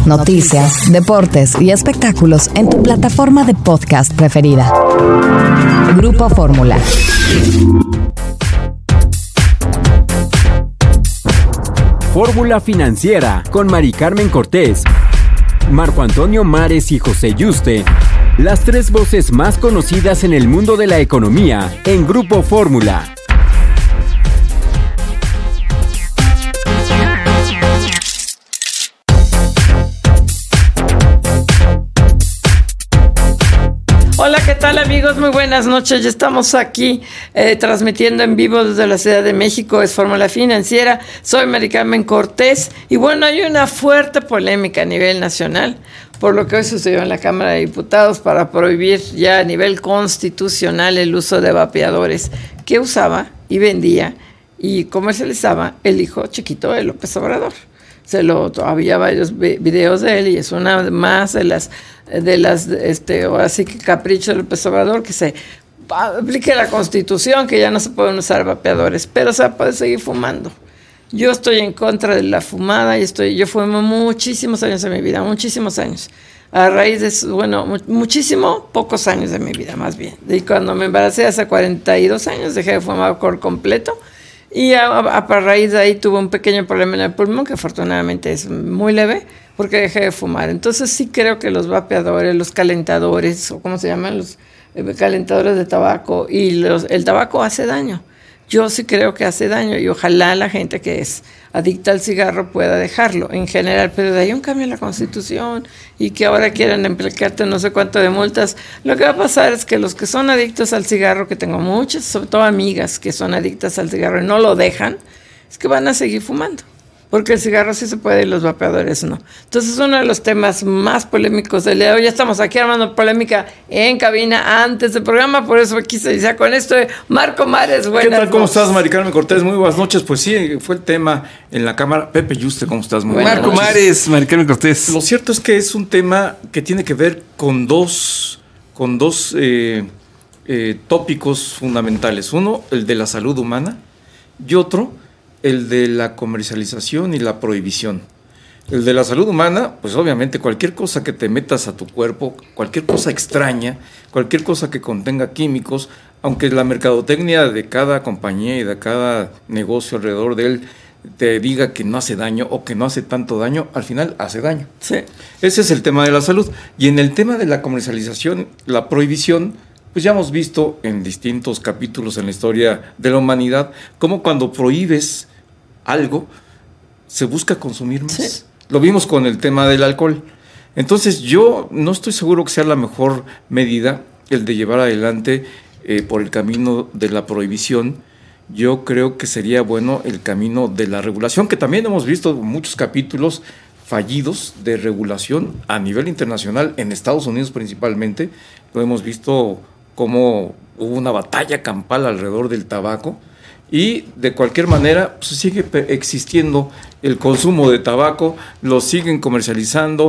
noticias, deportes y espectáculos en tu plataforma de podcast preferida. Grupo Fórmula. Fórmula Financiera con Mari Carmen Cortés, Marco Antonio Mares y José Yuste. Las tres voces más conocidas en el mundo de la economía en Grupo Fórmula. Hola, ¿qué tal amigos? Muy buenas noches. Ya estamos aquí transmitiendo en vivo desde la Ciudad de México. Es Fórmula Financiera. Soy Mari Carmen Cortés. Y bueno, hay una fuerte polémica a nivel nacional por lo que hoy sucedió en la Cámara de Diputados para prohibir ya a nivel constitucional el uso de vapeadores que usaba y vendía y comercializaba el hijo chiquito de López Obrador. Había varios videos de él y es una más de las ahora sí que capricho de López Obrador, que se aplique la Constitución, que ya no se pueden usar vapeadores, pero se puede seguir fumando. Yo estoy en contra de la fumada y yo fumo muchísimos años de mi vida, muchísimos años. A raíz de, pocos años de mi vida más bien. Y cuando me embaracé hace 42 años dejé de fumar por completo. Y a raíz de ahí tuve un pequeño problema en el pulmón, que afortunadamente es muy leve, porque dejé de fumar. Entonces sí creo que los vapeadores, los calentadores, o ¿cómo se llaman? Los calentadores de tabaco, y el tabaco hace daño. Yo sí creo que hace daño, y ojalá la gente que es adicta al cigarro pueda dejarlo, en general. Pero de ahí un cambio en la Constitución, y que ahora quieran aplicarte no sé cuánto de multas. Lo que va a pasar es que los que son adictos al cigarro, que tengo muchas, sobre todo amigas que son adictas al cigarro y no lo dejan, es que van a seguir fumando. Porque el cigarro sí se puede y los vapeadores no. Entonces es uno de los temas más polémicos del día de hoy. Ya estamos aquí armando polémica en cabina antes del programa, por eso quise iniciar con esto. Marco Mares, buenas ¿Qué tal? ¿Cómo noches. estás, Mari Carmen Cortés? Muy buenas noches. Pues sí, fue el tema en la Cámara. Pepe Yuste, ¿cómo estás? Muy buenas Marco noches. Mares, Mari Carmen Cortés. Lo cierto es que es un tema que tiene que ver con dos tópicos fundamentales. Uno, el de la salud humana, y otro, el de la comercialización y la prohibición. El de la salud humana, pues obviamente cualquier cosa que te metas a tu cuerpo, cualquier cosa extraña, cualquier cosa que contenga químicos, aunque la mercadotecnia de cada compañía y de cada negocio alrededor de él te diga que no hace daño o que no hace tanto daño, al final hace daño. Sí. Ese es el tema de la salud. Y en el tema de la comercialización, la prohibición, pues ya hemos visto en distintos capítulos en la historia de la humanidad cómo cuando prohíbes algo, se busca consumir más. Sí. Lo vimos con el tema del alcohol. Entonces yo no estoy seguro que sea la mejor medida el de llevar adelante por el camino de la prohibición. Yo creo que sería bueno el camino de la regulación, que también hemos visto muchos capítulos fallidos de regulación a nivel internacional, en Estados Unidos principalmente. Lo hemos visto como hubo una batalla campal alrededor del tabaco. Y de cualquier manera pues, sigue existiendo el consumo de tabaco, lo siguen comercializando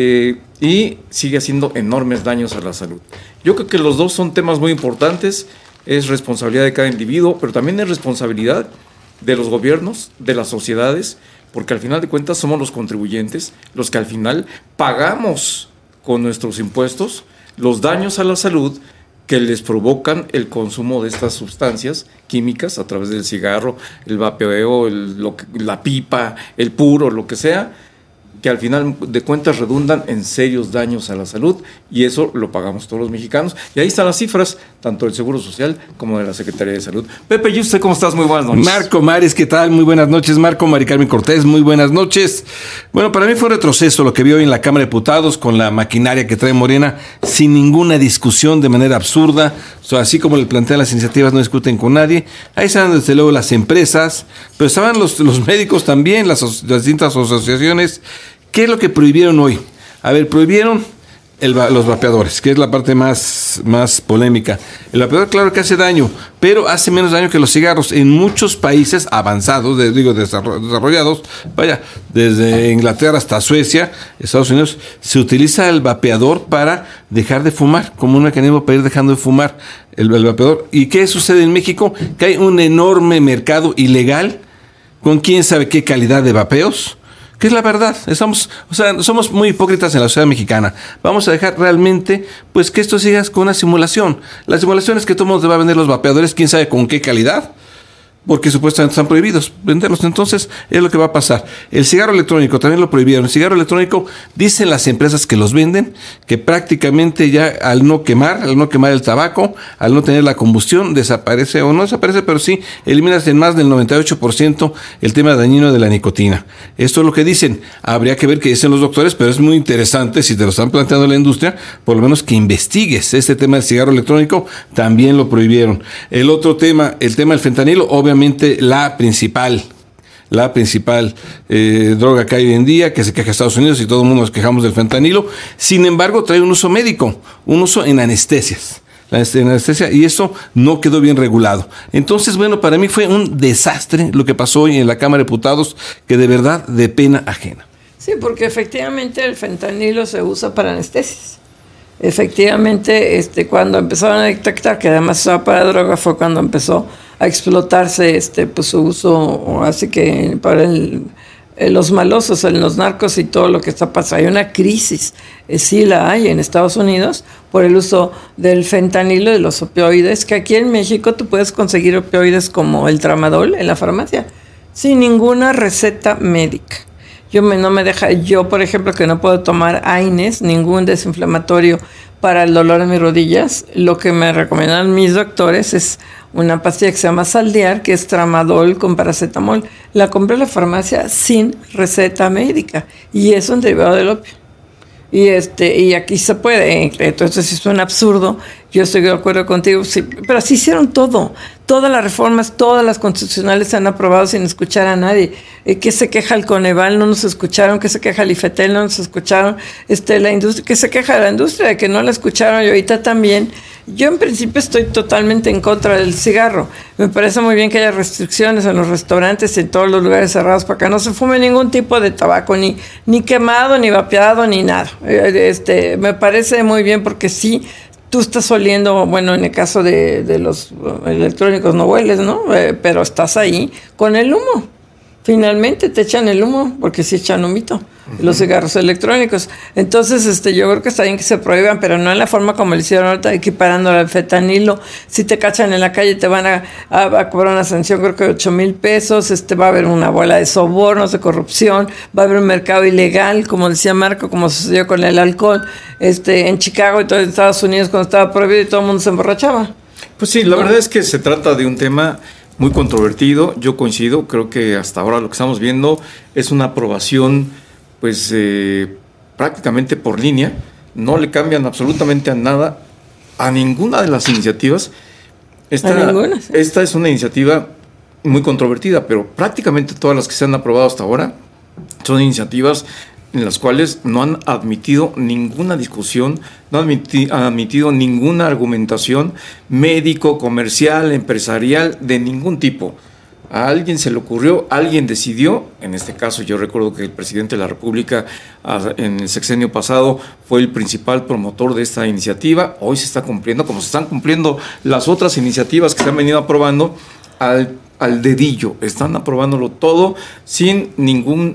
y sigue haciendo enormes daños a la salud. Yo creo que los dos son temas muy importantes, es responsabilidad de cada individuo, pero también es responsabilidad de los gobiernos, de las sociedades, porque al final de cuentas somos los contribuyentes, los que al final pagamos con nuestros impuestos los daños a la salud que les provocan el consumo de estas sustancias químicas a través del cigarro, el vapeo, la pipa, el puro, lo que sea, que al final de cuentas redundan en serios daños a la salud, y eso lo pagamos todos los mexicanos. Y ahí están las cifras, tanto del Seguro Social como de la Secretaría de Salud. Pepe, ¿y usted cómo estás? Muy buenas noches. Marco Mares, ¿qué tal? Muy buenas noches. Marco, Mari Carmen Cortés, muy buenas noches. Bueno, para mí fue un retroceso lo que vi hoy en la Cámara de Diputados con la maquinaria que trae Morena, sin ninguna discusión, de manera absurda. O sea, así como le plantean las iniciativas, no discuten con nadie. Ahí estaban desde luego las empresas, pero estaban los médicos también, las distintas asociaciones. ¿Qué es lo que prohibieron hoy? A ver, prohibieron los vapeadores, que es la parte más polémica. El vapeador, claro que hace daño, pero hace menos daño que los cigarros. En muchos países avanzados, desarrollados, vaya, desde Inglaterra hasta Suecia, Estados Unidos, se utiliza el vapeador para dejar de fumar, como un mecanismo para ir dejando de fumar el vapeador. ¿Y qué sucede en México? Que hay un enorme mercado ilegal con quién sabe qué calidad de vapeos, que es la verdad. Somos muy hipócritas en la sociedad mexicana. Vamos a dejar realmente, pues, que esto siga con una simulación. La simulación es que todo el mundo te va a vender los vapeadores, quién sabe con qué calidad, porque supuestamente están prohibidos venderlos. Entonces, es lo que va a pasar. El cigarro electrónico también lo prohibieron. El cigarro electrónico, dicen las empresas que los venden, que prácticamente ya al no quemar el tabaco, al no tener la combustión, desaparece, o no desaparece, pero sí eliminas en más del 98% el tema dañino de la nicotina. Esto es lo que dicen. Habría que ver qué dicen los doctores, pero es muy interesante, si te lo están planteando la industria, por lo menos que investigues. Este tema del cigarro electrónico también lo prohibieron. El otro tema, el tema del fentanilo, obviamente la principal droga que hay hoy en día, que se queja Estados Unidos y todo el mundo nos quejamos del fentanilo. Sin embargo, trae un uso médico, un uso en anestesias. Y eso no quedó bien regulado. Entonces, bueno, para mí fue un desastre lo que pasó hoy en la Cámara de Diputados, que de verdad de pena ajena. Sí, porque efectivamente el fentanilo se usa para anestesias. Efectivamente, cuando empezaron a detectar que además se usaba para droga, fue cuando empezó a explotarse pues su uso, así que para los malosos, los narcos y todo lo que está pasando. Hay una crisis, sí la hay en Estados Unidos por el uso del fentanilo y de los opioides, que aquí en México tú puedes conseguir opioides como el tramadol en la farmacia sin ninguna receta médica. Yo, por ejemplo, que no puedo tomar AINES, ningún desinflamatorio para el dolor en mis rodillas, lo que me recomiendan mis doctores es una pastilla que se llama Saldear, que es tramadol con paracetamol. La compré en la farmacia sin receta médica y es un derivado del opio. Y aquí se puede, entonces es un absurdo. Yo estoy de acuerdo contigo, sí, pero así hicieron todo. Todas las reformas, todas las constitucionales se han aprobado sin escuchar a nadie. ¿Qué se queja el Coneval? No nos escucharon. ¿Qué se queja el IFETEL? No nos escucharon. La industria, ¿qué se queja de la industria? De que no la escucharon, y ahorita también. Yo en principio estoy totalmente en contra del cigarro. Me parece muy bien que haya restricciones en los restaurantes y en todos los lugares cerrados para que no se fume ningún tipo de tabaco, ni quemado, ni vapeado, ni nada. Me parece muy bien porque sí, tú estás oliendo, bueno, en el caso de los electrónicos no hueles, ¿no? Pero estás ahí con el humo. Finalmente te echan el humo, porque sí echan humito, los cigarros electrónicos. Entonces, yo creo que está bien que se prohíban, pero no en la forma como le hicieron ahorita, equiparando al fentanilo. Si te cachan en la calle, te van a cobrar una sanción, creo que de 8,000 pesos. Va a haber una bola de sobornos, de corrupción, va a haber un mercado ilegal, como decía Marco, como sucedió con el alcohol, en Chicago y todo en Estados Unidos, cuando estaba prohibido y todo el mundo se emborrachaba. Pues sí, la verdad es que se trata de un tema muy controvertido. Yo coincido, creo que hasta ahora lo que estamos viendo es una aprobación pues prácticamente por línea, no le cambian absolutamente a nada a ninguna de las iniciativas. Esta es una iniciativa muy controvertida, pero prácticamente todas las que se han aprobado hasta ahora son iniciativas en las cuales no han admitido ninguna discusión, no han admitido ninguna argumentación médico, comercial, empresarial, de ningún tipo. A alguien se le ocurrió, alguien decidió. En este caso yo recuerdo que el presidente de la República en el sexenio pasado fue el principal promotor de esta iniciativa. Hoy se está cumpliendo, como se están cumpliendo las otras iniciativas que se han venido aprobando, al dedillo. Están aprobándolo todo sin ningún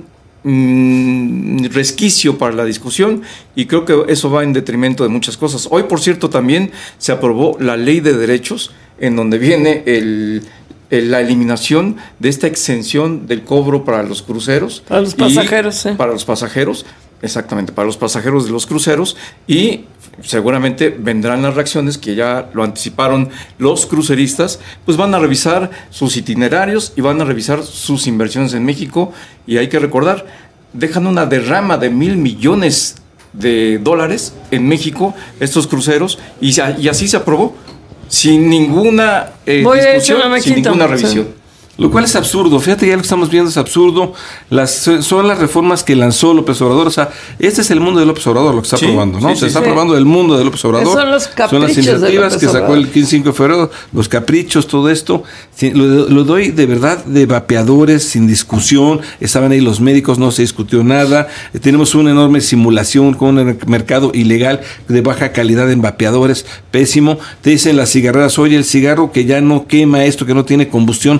resquicio para la discusión, y creo que eso va en detrimento de muchas cosas. Hoy, por cierto, también se aprobó la Ley de Derechos, en donde viene la eliminación de esta exención del cobro para los cruceros. Para los pasajeros, sí. Para los pasajeros, exactamente, para los pasajeros de los cruceros, y seguramente vendrán las reacciones que ya lo anticiparon los cruceristas, pues van a revisar sus itinerarios y van a revisar sus inversiones en México, y hay que recordar, dejan una derrama de $1,000 millones en México estos cruceros, y así se aprobó, sin ninguna discusión, sin ninguna revisión. Sí. Lo cual es absurdo. Fíjate, ya lo que estamos viendo es absurdo. Son las reformas que lanzó López Obrador. O sea, este es el mundo de López Obrador lo que está aprobando, ¿no? Se está aprobando el mundo de López Obrador. Son los caprichos. Son las iniciativas que sacó el 5 de febrero, los caprichos, todo esto. Sí, lo doy de verdad de vapeadores sin discusión. Estaban ahí los médicos, no se discutió nada. Tenemos una enorme simulación con un mercado ilegal de baja calidad en vapeadores, pésimo. Te dicen las cigarreras, oye, el cigarro que ya no quema esto, que no tiene combustión, ya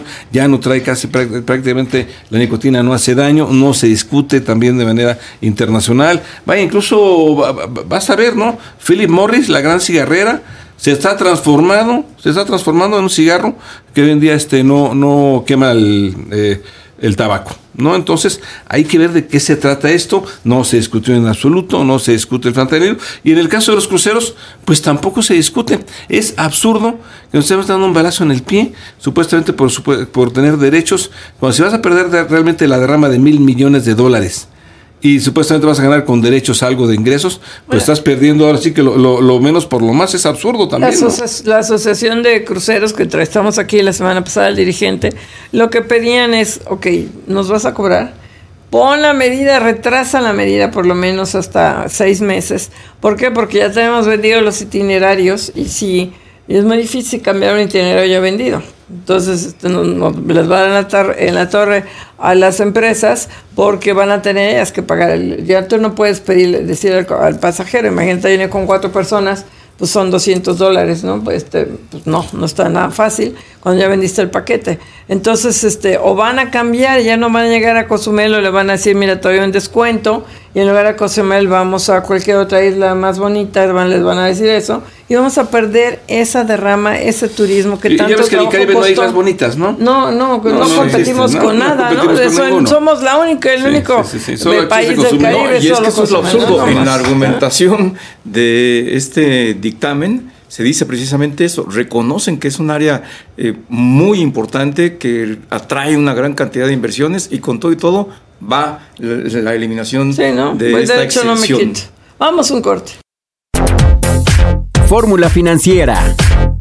ya no trae casi prácticamente, la nicotina no hace daño, no se discute también de manera internacional. Vaya, incluso vas a ver, ¿no? Philip Morris, la gran cigarrera, se está transformando en un cigarro que hoy en día no quema el tabaco, ¿no? Entonces hay que ver de qué se trata esto. No se discutió en absoluto, no se discute el fentanilo, y en el caso de los cruceros pues tampoco se discute. Es absurdo que nos estemos dando un balazo en el pie supuestamente por tener derechos, cuando si vas a perder realmente la derrama de $1,000 millones y supuestamente vas a ganar con derechos algo de ingresos, pues estás perdiendo ahora sí que lo menos por lo más. Es absurdo también, ¿no? La Asociación de Cruceros, que estamos aquí la semana pasada, el dirigente, lo que pedían es, ok, nos vas a cobrar, pon la medida, retrasa la medida por lo menos hasta 6 meses. ¿Por qué? Porque ya tenemos vendido los itinerarios, y es muy difícil cambiar un itinerario ya vendido. Entonces les van a estar en la torre a las empresas, porque van a tener ellas que pagar. Ya tú no puedes decir al pasajero, imagínate, viene con 4 personas, pues son $200, ¿no? Pues no está nada fácil cuando ya vendiste el paquete. Entonces, o van a cambiar, ya no van a llegar a Cozumel, o le van a decir, mira, te doy un descuento, y en lugar de Cozumel vamos a cualquier otra isla más bonita, les van a decir eso, y vamos a perder esa derrama, ese turismo que tanto ya ves que en el Caribe no hay islas bonitas, ¿no? No competimos con nada, ¿no? Somos el único país del Caribe. Y es que eso es lo absurdo. En la argumentación de este dictamen se dice precisamente eso. Reconocen que es un área muy importante, que atrae una gran cantidad de inversiones, y con todo y todo va la eliminación de esta excepción. No me quito. Vamos un corte. Fórmula Financiera.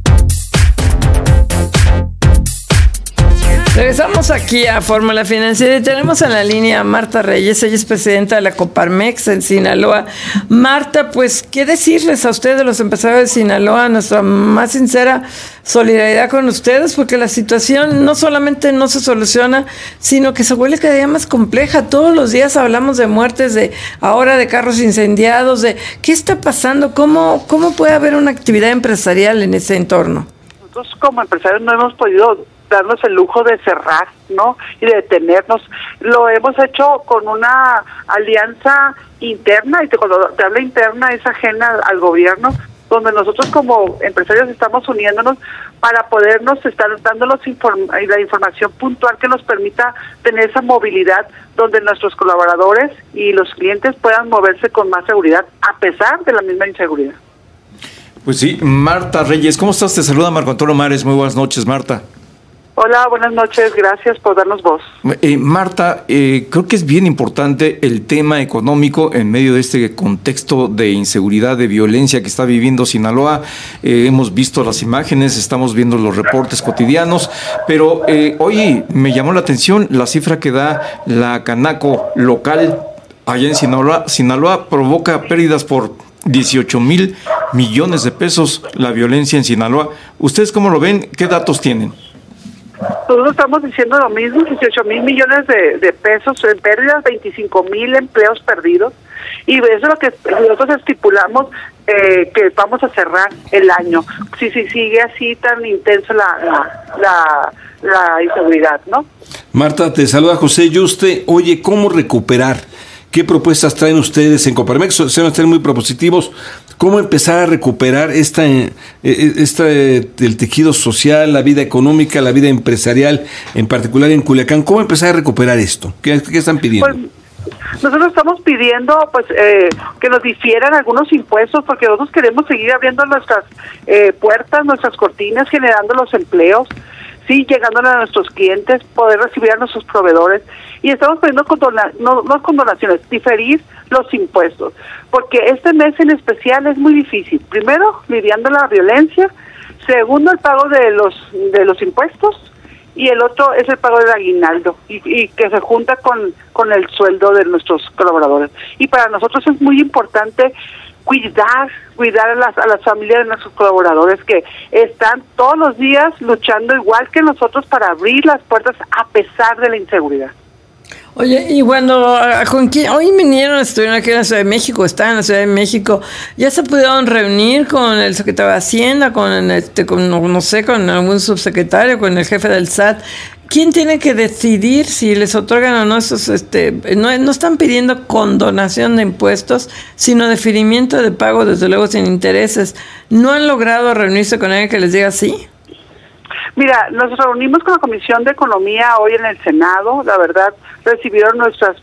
Regresamos aquí a Fórmula Financiera y tenemos en la línea a Marta Reyes. Ella es presidenta de la Coparmex en Sinaloa. Marta, pues, ¿qué decirles a ustedes, los empresarios de Sinaloa? Nuestra más sincera solidaridad con ustedes, porque la situación no solamente no se soluciona, sino que se vuelve cada día más compleja. Todos los días hablamos de muertes, ahora de carros incendiados, de qué está pasando, cómo puede haber una actividad empresarial en ese entorno. Nosotros como empresarios no hemos podido darnos el lujo de cerrar, ¿no? Y de detenernos. Lo hemos hecho con una alianza interna, y cuando te habla interna es ajena al gobierno, donde nosotros como empresarios estamos uniéndonos para podernos estar dando la información puntual que nos permita tener esa movilidad, donde nuestros colaboradores y los clientes puedan moverse con más seguridad, a pesar de la misma inseguridad. Pues sí, Marta Reyes, ¿cómo estás? Te saluda Marco Antonio Mares. Muy buenas noches, Marta. Hola, buenas noches, gracias por darnos voz. Marta, creo que es bien importante el tema económico en medio de este contexto de inseguridad, de violencia que está viviendo Sinaloa. Hemos visto las imágenes, estamos viendo los reportes cotidianos, pero hoy me llamó la atención la cifra que da la Canaco local allá en Sinaloa. Sinaloa provoca pérdidas por 18,000 millones de pesos la violencia en Sinaloa. ¿Ustedes cómo lo ven? ¿Qué datos tienen? Nosotros estamos diciendo lo mismo, 18,000 millones de pesos en pérdidas, 25,000 empleos perdidos, y eso es lo que nosotros estipulamos que vamos a cerrar el año, si sigue así tan intensa la inseguridad, ¿no? Marta, te saluda José Yuste. Oye, ¿cómo recuperar? ¿Qué propuestas traen ustedes en Coparmex? Se van a ser muy propositivos. ¿Cómo empezar a recuperar el tejido social, la vida económica, la vida empresarial, en particular en Culiacán? ¿Cómo empezar a recuperar esto? ¿Qué están pidiendo? Pues, nosotros estamos pidiendo que nos difieran algunos impuestos, porque nosotros queremos seguir abriendo nuestras puertas, nuestras cortinas, generando los empleos, sí, llegándole a nuestros clientes, poder recibir a nuestros proveedores, y estamos pidiendo no con donaciones, diferir los impuestos, porque este mes en especial es muy difícil. Primero, lidiando la violencia; segundo, el pago de los impuestos, y el otro es el pago del aguinaldo, y que se junta con el sueldo de nuestros colaboradores. Y para nosotros es muy importante cuidar a las familias de nuestros colaboradores, que están todos los días luchando igual que nosotros para abrir las puertas a pesar de la inseguridad. Oye, y cuando hoy estuvieron aquí en la Ciudad de México, están en la Ciudad de México, ¿ya se pudieron reunir con el secretario de Hacienda, con algún subsecretario, con el jefe del SAT? ¿quién tiene que decidir si les otorgan o no esos, no están pidiendo condonación de impuestos, sino deferimiento de pago, desde luego sin intereses? ¿No han logrado reunirse con alguien que les diga sí? Mira, nos reunimos con la Comisión de Economía hoy en el Senado, la verdad, recibieron nuestro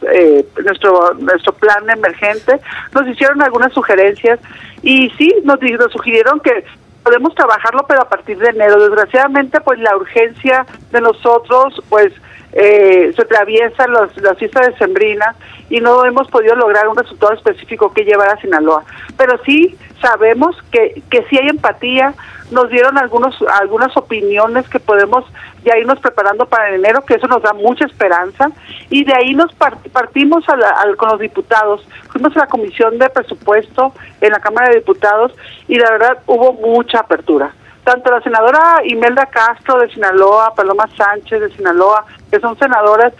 plan emergente, nos hicieron algunas sugerencias y sí, nos sugirieron que podemos trabajarlo, pero a partir de enero. Desgraciadamente, pues la urgencia de nosotros, pues se atraviesa las fiestas decembrinas y no hemos podido lograr un resultado específico que llevar a Sinaloa. Pero sí sabemos que sí hay empatía. Nos dieron algunas opiniones que podemos ya irnos preparando para enero, que eso nos da mucha esperanza, y de ahí nos partimos con los diputados. Fuimos a la Comisión de Presupuesto en la Cámara de Diputados y la verdad hubo mucha apertura. Tanto la senadora Imelda Castro de Sinaloa, Paloma Sánchez de Sinaloa, que son senadoras,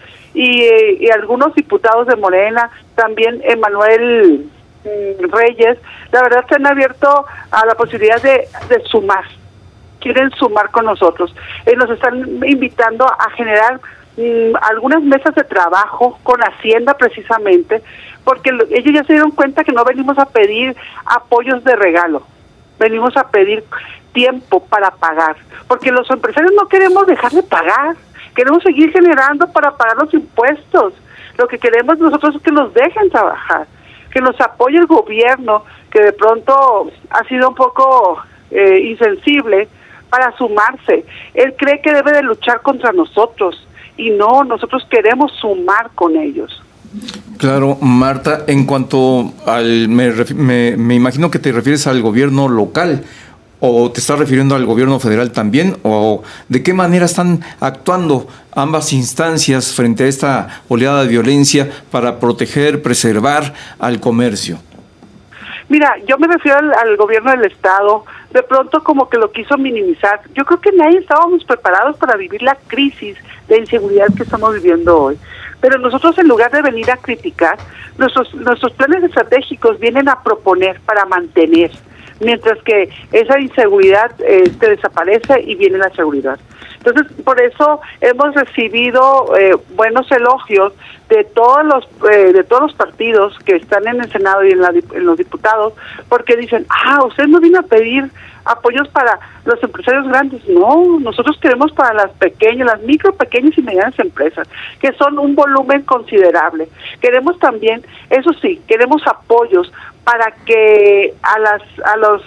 y algunos diputados de Morena, también Emanuel Reyes, la verdad se han abierto a la posibilidad de sumar, quieren sumar con nosotros. Nos están invitando a generar algunas mesas de trabajo con Hacienda precisamente, porque ellos ya se dieron cuenta que no venimos a pedir apoyos de regalo, venimos a pedir tiempo para pagar, porque los empresarios no queremos dejar de pagar, queremos seguir generando para pagar los impuestos. Lo que queremos nosotros es que nos dejen trabajar, que nos apoye el gobierno, que de pronto ha sido un poco insensible para sumarse. Él cree que debe de luchar contra nosotros y no, nosotros queremos sumar con ellos. Claro, Marta, en cuanto al... Me imagino que te refieres al gobierno local, ¿o te estás refiriendo al gobierno federal también? ¿O de qué manera están actuando ambas instancias frente a esta oleada de violencia para proteger, preservar al comercio? Mira, yo me refiero al gobierno del Estado, de pronto como que lo quiso minimizar. Yo creo que nadie estábamos preparados para vivir la crisis de inseguridad que estamos viviendo hoy. Pero nosotros, en lugar de venir a criticar, nuestros planes estratégicos vienen a proponer para mantener, mientras que esa inseguridad te desaparece y viene la seguridad. Entonces, por eso hemos recibido buenos elogios de todos los partidos que están en el Senado y en los diputados, porque dicen, usted no vino a pedir apoyos para los empresarios grandes. No, nosotros queremos para las micro, pequeñas y medianas empresas, que son un volumen considerable. Queremos también, eso sí, queremos apoyos para que a los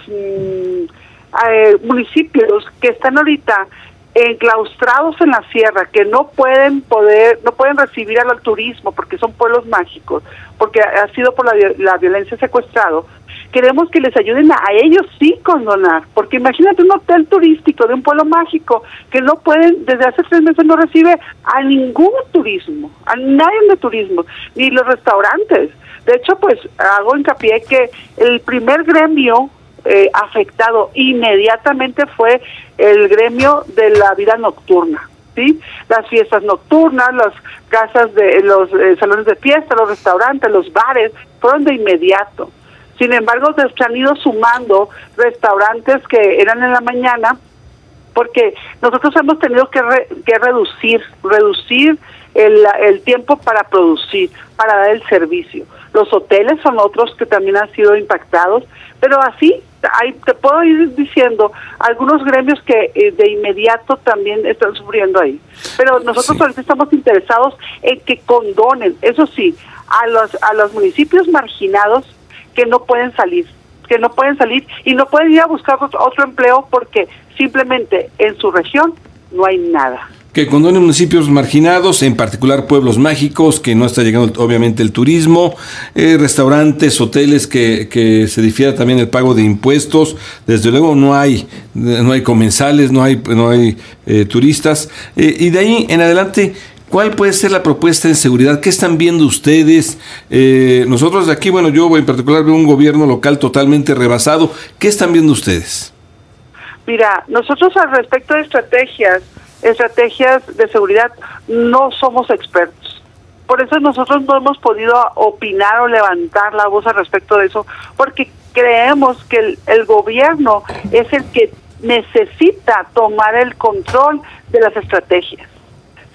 municipios que están ahorita enclaustrados en la sierra, que no pueden recibir al turismo porque son pueblos mágicos, porque ha sido por la violencia secuestrado. Queremos que les ayuden a ellos sí condonar, porque imagínate un hotel turístico de un pueblo mágico que no pueden, desde hace 3 meses no recibe a ningún turismo, a nadie de turismo, ni los restaurantes. De hecho, pues hago hincapié que el primer gremio afectado inmediatamente fue el gremio de la vida nocturna, ¿sí? Las fiestas nocturnas, las casas los salones de fiesta, los restaurantes, los bares, fueron de inmediato. Sin embargo, se han ido sumando restaurantes que eran en la mañana, porque nosotros hemos tenido que reducir el tiempo para producir, para dar el servicio. Los hoteles son otros que también han sido impactados, pero así te puedo ir diciendo algunos gremios que de inmediato también están sufriendo ahí. Pero nosotros ahorita estamos interesados en que condonen, eso sí, a los municipios marginados que no pueden salir y no pueden ir a buscar otro empleo porque simplemente en su región no hay nada. Que condonen municipios marginados, en particular pueblos mágicos, que no está llegando obviamente el turismo, restaurantes, hoteles, que se difiera también el pago de impuestos. Desde luego no hay comensales, no hay turistas. Y de ahí en adelante, ¿cuál puede ser la propuesta de seguridad? ¿Qué están viendo ustedes? Nosotros de aquí, yo en particular veo un gobierno local totalmente rebasado. ¿Qué están viendo ustedes? Mira, nosotros al respecto de estrategias de seguridad no somos expertos. Por eso nosotros no hemos podido opinar o levantar la voz al respecto de eso, porque creemos que el gobierno es el que necesita tomar el control de las estrategias.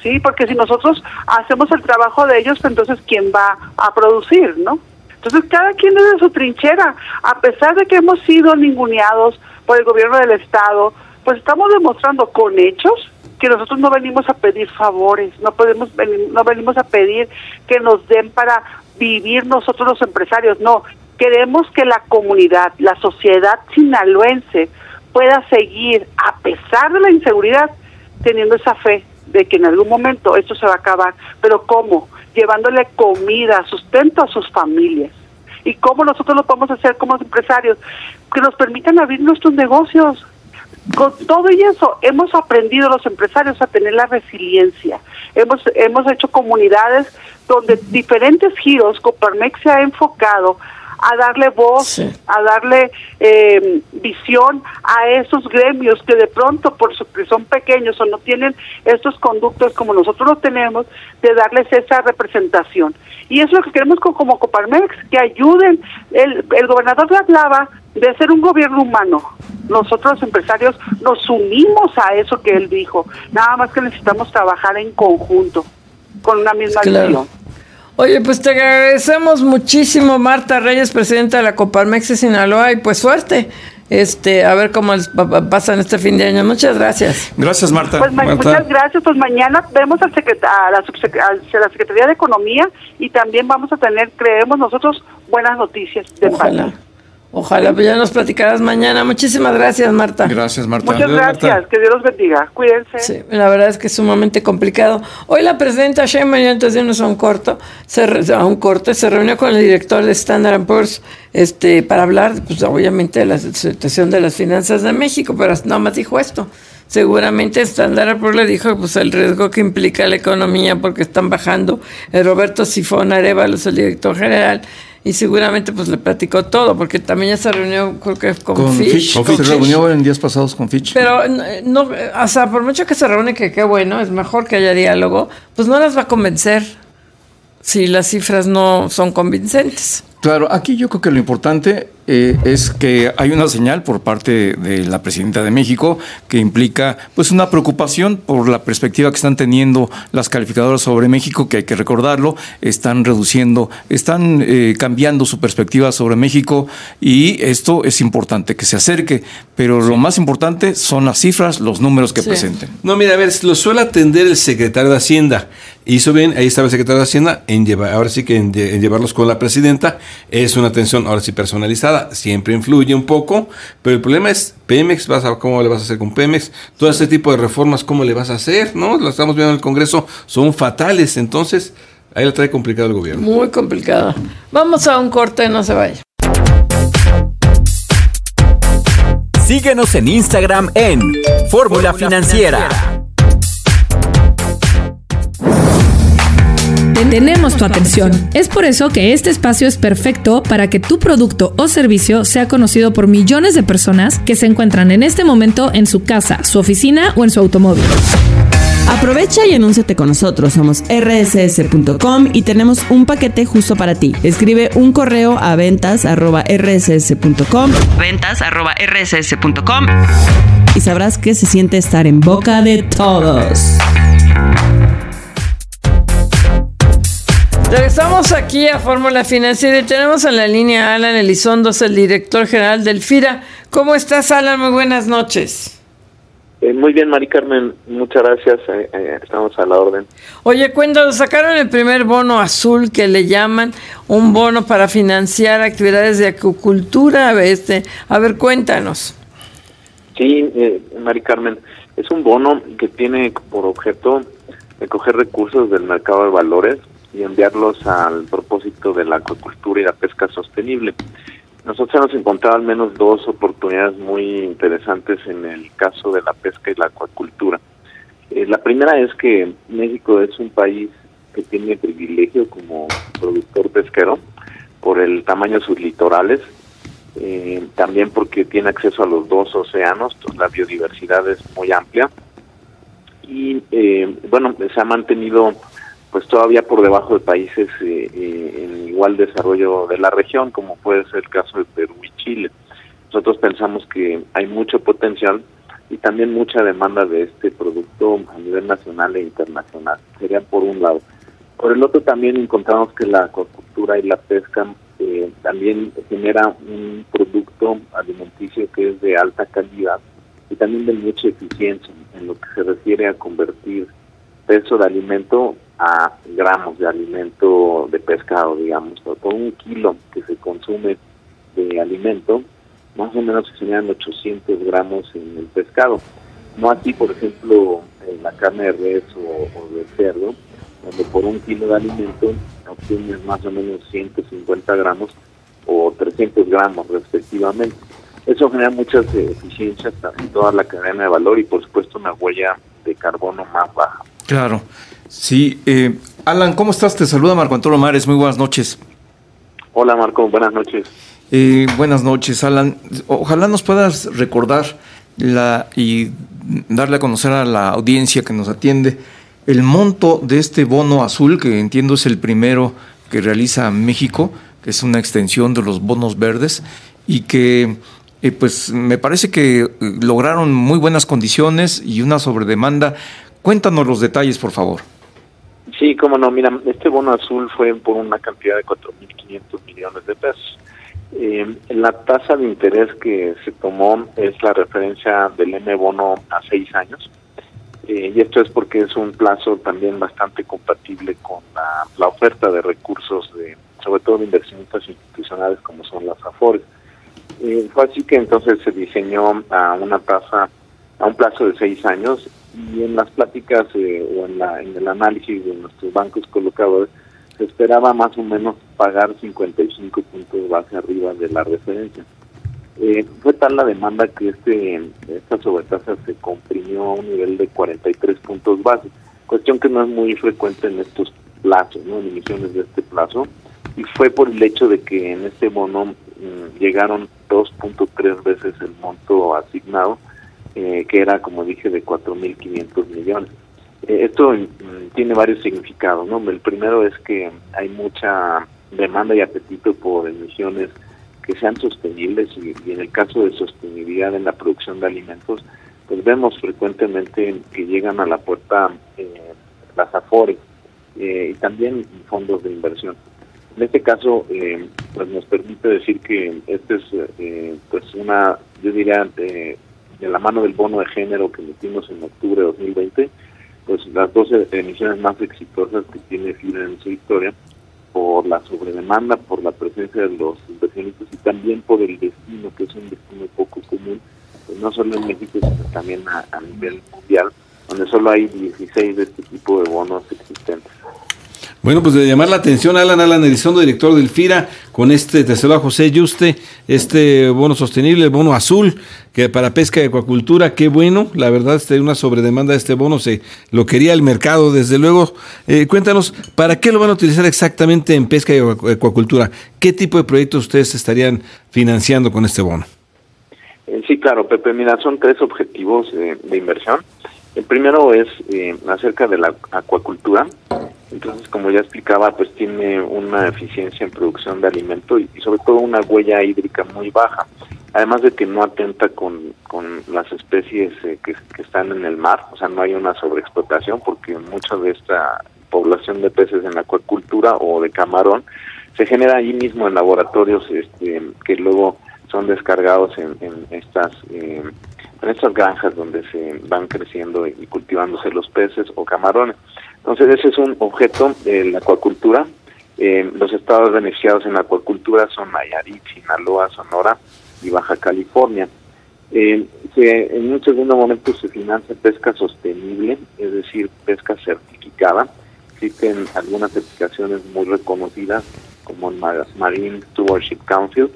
Sí, porque si nosotros hacemos el trabajo de ellos, pues entonces ¿quién va a producir, no? Entonces cada quien desde su trinchera, a pesar de que hemos sido ninguneados por el gobierno del estado, pues estamos demostrando con hechos que nosotros no venimos a pedir favores, no venimos a pedir que nos den para vivir nosotros los empresarios, no, queremos que la comunidad, la sociedad sinaloense pueda seguir, a pesar de la inseguridad, teniendo esa fe de que en algún momento esto se va a acabar. ¿Pero cómo? Llevándole comida, sustento a sus familias. ¿Y cómo nosotros lo podemos hacer como empresarios? Que nos permitan abrir nuestros negocios. Con todo y eso, hemos aprendido los empresarios a tener la resiliencia. Hemos hecho comunidades donde diferentes giros, Coparmex se ha enfocado a darle voz, sí, a darle visión a esos gremios que de pronto, porque son pequeños o no tienen estos conductos como nosotros los tenemos, de darles esa representación. Y es lo que queremos como Coparmex, que ayuden. El gobernador le hablaba de ser un gobierno humano. Nosotros los empresarios nos unimos a eso que él dijo, nada más que necesitamos trabajar en conjunto, con una misma visión. Oye, pues te agradecemos muchísimo, Marta Reyes, presidenta de la Coparmex de Sinaloa, y pues suerte, a ver cómo pasan este fin de año. Muchas gracias. Gracias, Marta. Pues muchas gracias. Pues mañana vemos a la Secretaría de Economía y también vamos a tener, creemos nosotros, buenas noticias de Ojalá. Ojalá, pues ya nos platicarás mañana. Muchísimas gracias, Marta. Gracias, Marta. Muchas gracias, Marta. Que Dios los bendiga. Cuídense. Sí, la verdad es que es sumamente complicado. Hoy la presidenta Sheinbaum, antes de irnos a un corte, se reunió con el director de Standard & Poor's para hablar, pues obviamente, de la situación de las finanzas de México, pero nada más dijo esto. Seguramente Standard & Poor's le dijo pues el riesgo que implica la economía porque están bajando. Roberto Sifón Arévalo es el director general. Y seguramente pues le platicó todo, porque también ya se reunió, creo que con Fitch. Se reunió en días pasados con Fitch. Pero, no, o sea, por mucho que se reúne, que qué bueno, es mejor que haya diálogo, pues no las va a convencer si las cifras no son convincentes. Claro, aquí yo creo que lo importante es que hay una señal por parte de la presidenta de México que implica pues una preocupación por la perspectiva que están teniendo las calificadoras sobre México, que hay que recordarlo, están cambiando su perspectiva sobre México, y esto es importante que se acerque, pero lo más importante son las cifras, los números que presenten. No, mira, a ver, lo suele atender el secretario de Hacienda. Hizo bien, ahí estaba el secretario de Hacienda, en llevarlos con la presidenta. Es una atención ahora sí personalizada, siempre influye un poco, pero el problema es Pemex, ¿cómo le vas a hacer con Pemex? Todo este tipo de reformas, ¿cómo le vas a hacer? ¿No? Lo estamos viendo en el Congreso, son fatales, entonces ahí la trae complicado el gobierno. Muy complicada. Vamos a un corte, no se vaya. Síguenos en Instagram en Fórmula Financiera. Tenemos tu atención. Es por eso que este espacio es perfecto para que tu producto o servicio sea conocido por millones de personas que se encuentran en este momento en su casa, su oficina o en su automóvil. Aprovecha y anúnciate con nosotros. Somos rss.com y tenemos un paquete justo para ti. Escribe un correo a ventas@rss.com y sabrás que se siente estar en boca de todos. Regresamos aquí a Fórmula Financiera y tenemos en la línea a Alan Elizondo, el director general del FIRA. ¿Cómo estás, Alan? Muy buenas noches. Muy bien, Mari Carmen, muchas gracias, estamos a la orden. Oye, cuéntanos, sacaron el primer bono azul que le llaman, un bono para financiar actividades de acuicultura. A ver, cuéntanos. Sí, Mari Carmen, es un bono que tiene por objeto recoger recursos del mercado de valores y enviarlos al propósito de la acuicultura y la pesca sostenible. Nosotros hemos encontrado al menos dos oportunidades muy interesantes en el caso de la pesca y la acuicultura. La primera es que México es un país que tiene privilegio como productor pesquero por el tamaño de sus litorales, también porque tiene acceso a los dos océanos, la biodiversidad es muy amplia y se ha mantenido pues todavía por debajo de países en igual desarrollo de la región, como puede ser el caso de Perú y Chile. Nosotros pensamos que hay mucho potencial y también mucha demanda de este producto a nivel nacional e internacional. Sería por un lado. Por el otro también encontramos que la acuacultura y la pesca también genera un producto alimenticio que es de alta calidad y también de mucha eficiencia en lo que se refiere a convertir peso de alimento a gramos de alimento de pescado, digamos. Por un kilo que se consume de alimento, más o menos se generan 800 gramos en el pescado. No así, por ejemplo, en la carne de res o de cerdo, donde por un kilo de alimento obtienes más o menos 150 gramos o 300 gramos respectivamente. Eso genera muchas eficiencias en toda la cadena de valor y por supuesto una huella de carbono más baja. Claro, sí. Alan, ¿cómo estás? Te saluda Marco Antonio Mares, muy buenas noches. Hola Marco, buenas noches. Buenas noches, Alan. Ojalá nos puedas recordar y darle a conocer a la audiencia que nos atiende el monto de este bono azul, que entiendo es el primero que realiza México, que es una extensión de los bonos verdes, y que pues me parece que lograron muy buenas condiciones y una sobredemanda. Cuéntanos los detalles, por favor. Sí, cómo no. Mira, este bono azul fue por una cantidad de 4.500 millones de pesos. La tasa de interés que se tomó es la referencia del M-bono a 6 años. Y esto es porque es un plazo también bastante compatible con la oferta de recursos, sobre todo de inversionistas institucionales como son las AFORES. Fue así que entonces se diseñó a un plazo de 6 años, y en las pláticas o en el análisis de nuestros bancos colocadores se esperaba más o menos pagar 55 puntos base arriba de la referencia. Fue tal la demanda que esta sobretasa se comprimió a un nivel de 43 puntos base, cuestión que no es muy frecuente en estos plazos, ¿no? En emisiones de este plazo, y fue por el hecho de que en este bono llegaron 2.3 veces el monto asignado, que era, como dije, de 4.500 millones. Esto tiene varios significados, ¿no? El primero es que hay mucha demanda y apetito por emisiones que sean sostenibles, y en el caso de sostenibilidad en la producción de alimentos, pues vemos frecuentemente que llegan a la puerta las AFORES y también fondos de inversión. En este caso, pues nos permite decir que este es pues yo diría, de la mano del bono de género que metimos en octubre de 2020, pues las 12 emisiones más exitosas que tiene FIRA en su historia, por la sobredemanda, por la presencia de los inversionistas y también por el destino, que es un destino poco común, pues no solo en México, sino también a nivel mundial, donde solo hay 16 de este tipo de bonos existentes. Bueno, pues de llamar la atención, Alan Elizondo, director del FIRA, con te saluda José Yuste, este bono sostenible, el bono azul, que para pesca y acuacultura, qué bueno, la verdad, una sobredemanda de este bono, lo quería el mercado, desde luego. Cuéntanos, ¿para qué lo van a utilizar exactamente en pesca y acuacultura? ¿Qué tipo de proyectos ustedes estarían financiando con este bono? Sí, claro, Pepe, mira, son 3 objetivos de inversión. El primero es acerca de la acuacultura. Entonces, como ya explicaba, pues tiene una eficiencia en producción de alimento y sobre todo una huella hídrica muy baja. Además de que no atenta con las especies que están en el mar, o sea, no hay una sobreexplotación, porque mucha de esta población de peces en la acuacultura o de camarón se genera allí mismo en laboratorios que luego son descargados en estas granjas donde se van creciendo y cultivándose los peces o camarones. Entonces ese es un objeto de la acuacultura. Los estados beneficiados en la acuacultura son Nayarit, Sinaloa, Sonora y Baja California. En un segundo momento se financia pesca sostenible, es decir, pesca certificada. Existen algunas certificaciones muy reconocidas como el Marine Stewardship Council,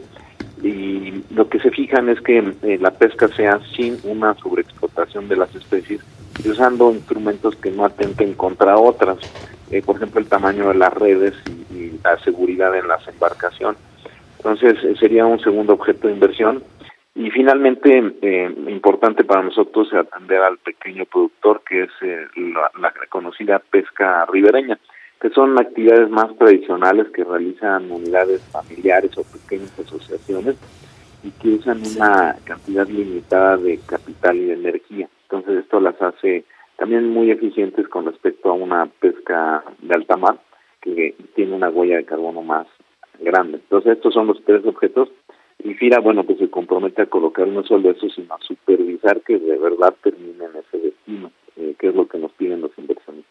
y lo que se fijan es que la pesca sea sin una sobreexplotación de las especies y usando instrumentos que no atenten contra otras, por ejemplo el tamaño de las redes y la seguridad en las embarcaciones. Entonces sería un segundo objeto de inversión. Y finalmente, importante para nosotros atender al pequeño productor, que es la reconocida pesca ribereña, que son actividades más tradicionales que realizan unidades familiares o pequeñas asociaciones, y que usan una cantidad limitada de capital y de energía. Entonces esto las hace también muy eficientes con respecto a una pesca de alta mar que tiene una huella de carbono más grande. Entonces estos son los 3 objetos y FIRA, pues se compromete a colocar no solo eso, sino a supervisar que de verdad terminen ese destino, que es lo que nos piden los inversionistas.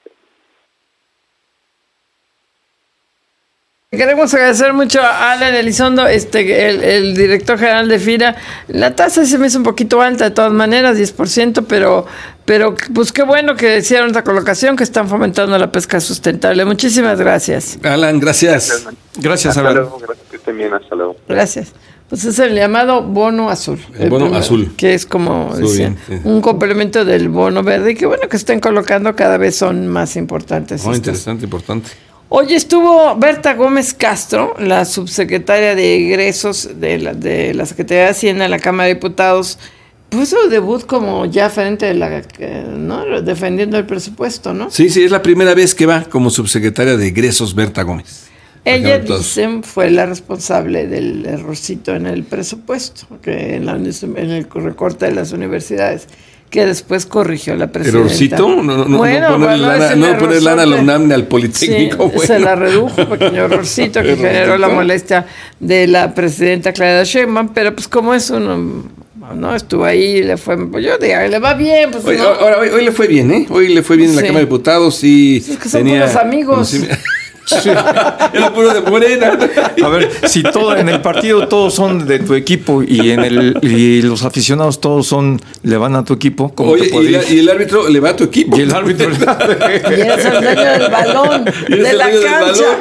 Queremos agradecer mucho a Alan Elizondo, el director general de FIRA. La tasa se me hizo un poquito alta de todas maneras, 10%, pero pues qué bueno que hicieron esta colocación, que están fomentando la pesca sustentable. Muchísimas gracias. Alan, gracias. Gracias, Hasta Alan. luego, gracias, que estén bien, hasta luego. Gracias. Pues es el llamado bono azul. El bono azul. Que es como decía, bien, sí. un complemento del bono verde. Y qué bueno que estén colocando, cada vez son más importantes. Interesante, importante. Hoy estuvo Berta Gómez Castro, la subsecretaria de egresos de la Secretaría de Hacienda en la Cámara de Diputados. Puso debut como ya frente de ¿no? defendiendo el presupuesto, ¿no? Sí, es la primera vez que va como subsecretaria de egresos Berta Gómez. Ella, dicen, fue la responsable del errorcito en el presupuesto, que en el recorte de las universidades, que después corrigió la presidenta. ¿Errorcito? No poner lana a la UNAM ni al Politécnico. Sí, se la redujo, pequeño errorcito que generó la molestia de la presidenta Claudia Sheinbaum, pero pues como es uno... No, estuvo ahí, le fue... Pues yo digo, le va bien. Pues hoy le fue bien, ¿eh? Hoy le fue bien en la Cámara de Diputados y... Es que son puros amigos. Sí. Era puro de Morena. A ver, si en el partido todos son de tu equipo y los aficionados todos le van a tu equipo, ¿cómo te puede ir? Y el árbitro le va a tu equipo. Y el árbitro Y eres el dueño del balón, de la cancha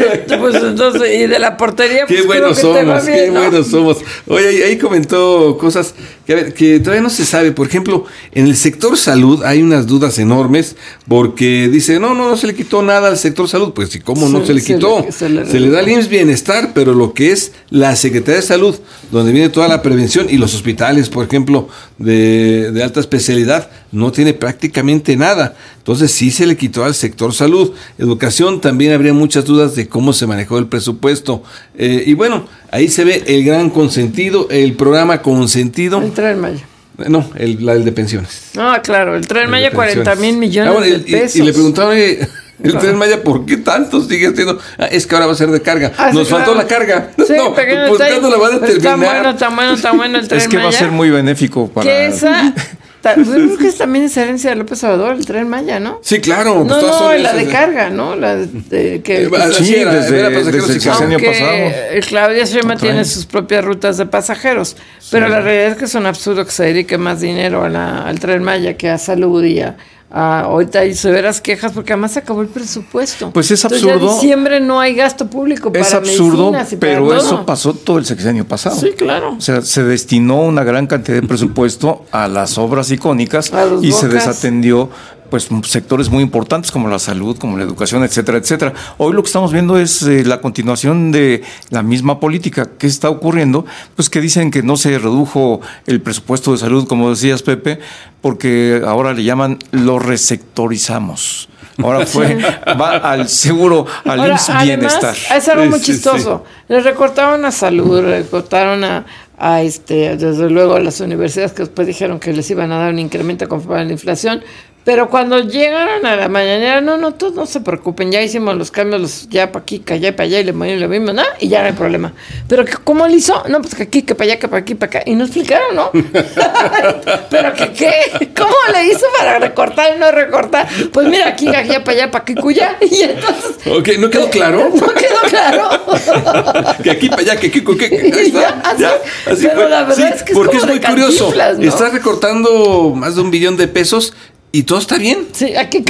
y de la portería. Qué buenos somos. Oye, ahí comentó cosas que todavía no se sabe. Por ejemplo, en el sector salud hay unas dudas enormes porque dice, no se le quitó nada al sector salud. Pues sí, ¿cómo no se le quitó? Se le da al IMSS Bienestar, pero lo que es la Secretaría de Salud, donde viene toda la prevención, y los hospitales, por ejemplo, de alta especialidad, no tiene prácticamente nada. Entonces sí se le quitó al sector salud. Educación, también habría muchas dudas de cómo se manejó el presupuesto. Y bueno, ahí se ve el gran consentido, el programa consentido. El Tren Maya. No, el de pensiones. Claro, el Tren Maya, 40,000 millones de pesos. Y le preguntaba... El Tren Maya, ¿por qué tanto sigue haciendo? Es que ahora va a ser de carga. Nos faltó la carga. Sí, ¿cuándo la van a terminar? Tan bueno el Tren Maya. Es que va a ser muy benéfico para... Que esa... Creo que también es herencia de López Obrador, el Tren Maya, ¿no? Sí, claro. La de carga, ¿no? La de que... Sí, desde el sexenio pasado. Claudia Sheinbaum tiene sus propias rutas de pasajeros, pero la realidad es que es un absurdo que se dedique más dinero al Tren Maya que a salud y ahorita hay severas quejas porque además se acabó el presupuesto. Pues es absurdo. Entonces, ya en diciembre no hay gasto público para medicinas. Es absurdo, pero eso pasó todo el sexenio pasado. Sí, claro. O sea, se destinó una gran cantidad de presupuesto a las obras icónicas y se desatendió pues sectores muy importantes como la salud, como la educación, etcétera, etcétera. Hoy lo que estamos viendo es la continuación de la misma política. ¿Qué está ocurriendo? Pues que dicen que no se redujo el presupuesto de salud, como decías, Pepe, porque ahora le llaman lo resectorizamos. Ahora va al seguro, al IMSS Bienestar. Es algo muy chistoso. Le recortaron a salud, le recortaron desde luego a las universidades, que después dijeron que les iban a dar un incremento conforme a la inflación. Pero cuando llegaron a la mañanera, todos no se preocupen, ya hicimos los cambios, ya para aquí, que allá, para allá, y le movimos lo mismo, ¿no? Y ya no hay problema. Pero ¿cómo le hizo? No, pues que aquí, que para allá, que para aquí, para acá. Y nos explicaron, ¿no? Pero ¿qué? ¿Cómo le hizo para recortar y no recortar? Pues mira, aquí, allá, para allá, para aquí, cuya. Y entonces... Ok, ¿no quedó claro? No quedó claro. Que aquí, para allá, que aquí, ahí está. Así pero la verdad es que porque es como muy curioso. ¿no? Estás recortando más de $1 billón y todo está bien. Sí, aquí